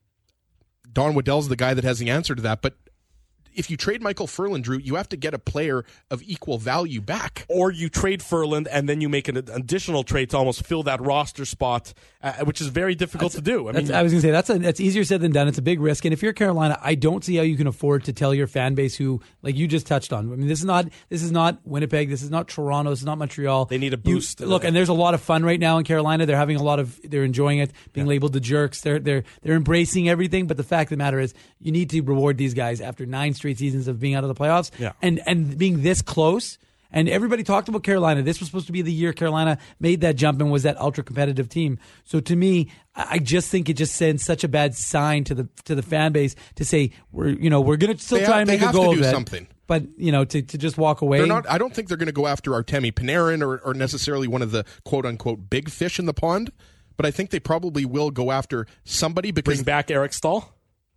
Don Waddell's the guy that has the answer to that, but if you trade Michael Furland, Drew, you have to get a player of equal value back. Or you trade Furland and then you make an additional trade to almost fill that roster spot, which is very difficult to do. I was going to say, that's easier said than done. It's a big risk. And if you're Carolina, I don't see how you can afford to tell your fan base who, like you just touched on. I mean, this is not Winnipeg. This is not Toronto. This is not Montreal. They need a boost. Look, and there's a lot of fun right now in Carolina. They're having they're enjoying it, being labeled the jerks. They're embracing everything. But the fact of the matter is, you need to reward these guys after 9 straight seasons of being out of the playoffs and being this close. And everybody talked about Carolina. This was supposed to be the year Carolina made that jump and was that ultra competitive team. So to me, I just think it just sends such a bad sign to the fan base to say we're going to still try and make a goal of it. Something. But to just walk away. I don't think they're going to go after Artemi Panarin or necessarily one of the quote unquote big fish in the pond. But I think they probably will go after somebody because bring back Eric Stahl.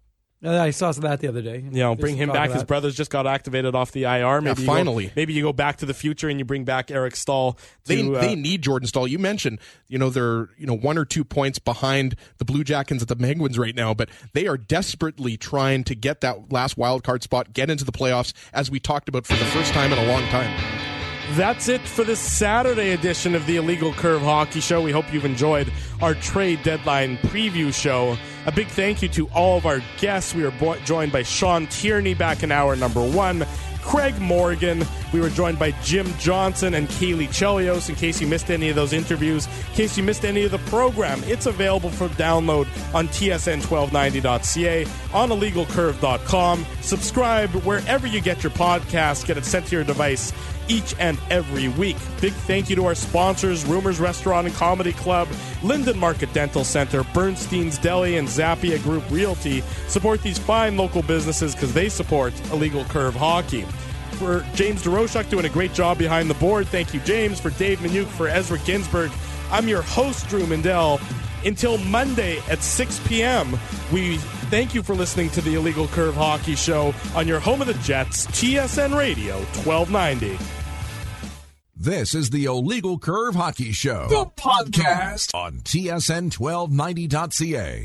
I saw that the other day. Bring him back. His brothers just got activated off the IR. Maybe maybe you go back to the future and you bring back Eric Stahl. They need Jordan Stahl. You mentioned, they're 1 or 2 points behind the Blue Jackets at the Penguins right now, but they are desperately trying to get that last wild card spot, get into the playoffs, as we talked about for the first time in a long time. That's it for this Saturday edition of the Illegal Curve Hockey Show. We hope you've enjoyed our trade deadline preview show. A big thank you to all of our guests. We were joined by Sean Tierney back in hour number 1. Craig Morgan. We were joined by Jim Johnson and Kaylee Chelios. In case you missed any of those interviews, in case you missed any of the program, it's available for download on tsn1290.ca, on illegalcurve.com. Subscribe wherever you get your podcasts. Get it sent to your device each and every week. Big thank you to our sponsors, Rumors Restaurant and Comedy Club, Linden Market Dental Center, Bernstein's Deli, and Zappia Group Realty. Support these fine local businesses because they support Illegal Curve Hockey. For James DeRochuk doing a great job behind the board, thank you, James. For Dave Minuk, for Ezra Ginsburg, I'm your host, Drew Mindell. Until Monday at 6 p.m., we thank you for listening to the Illegal Curve Hockey Show on your home of the Jets, TSN Radio 1290. This is the Illegal Curve Hockey Show, the podcast on TSN 1290.ca.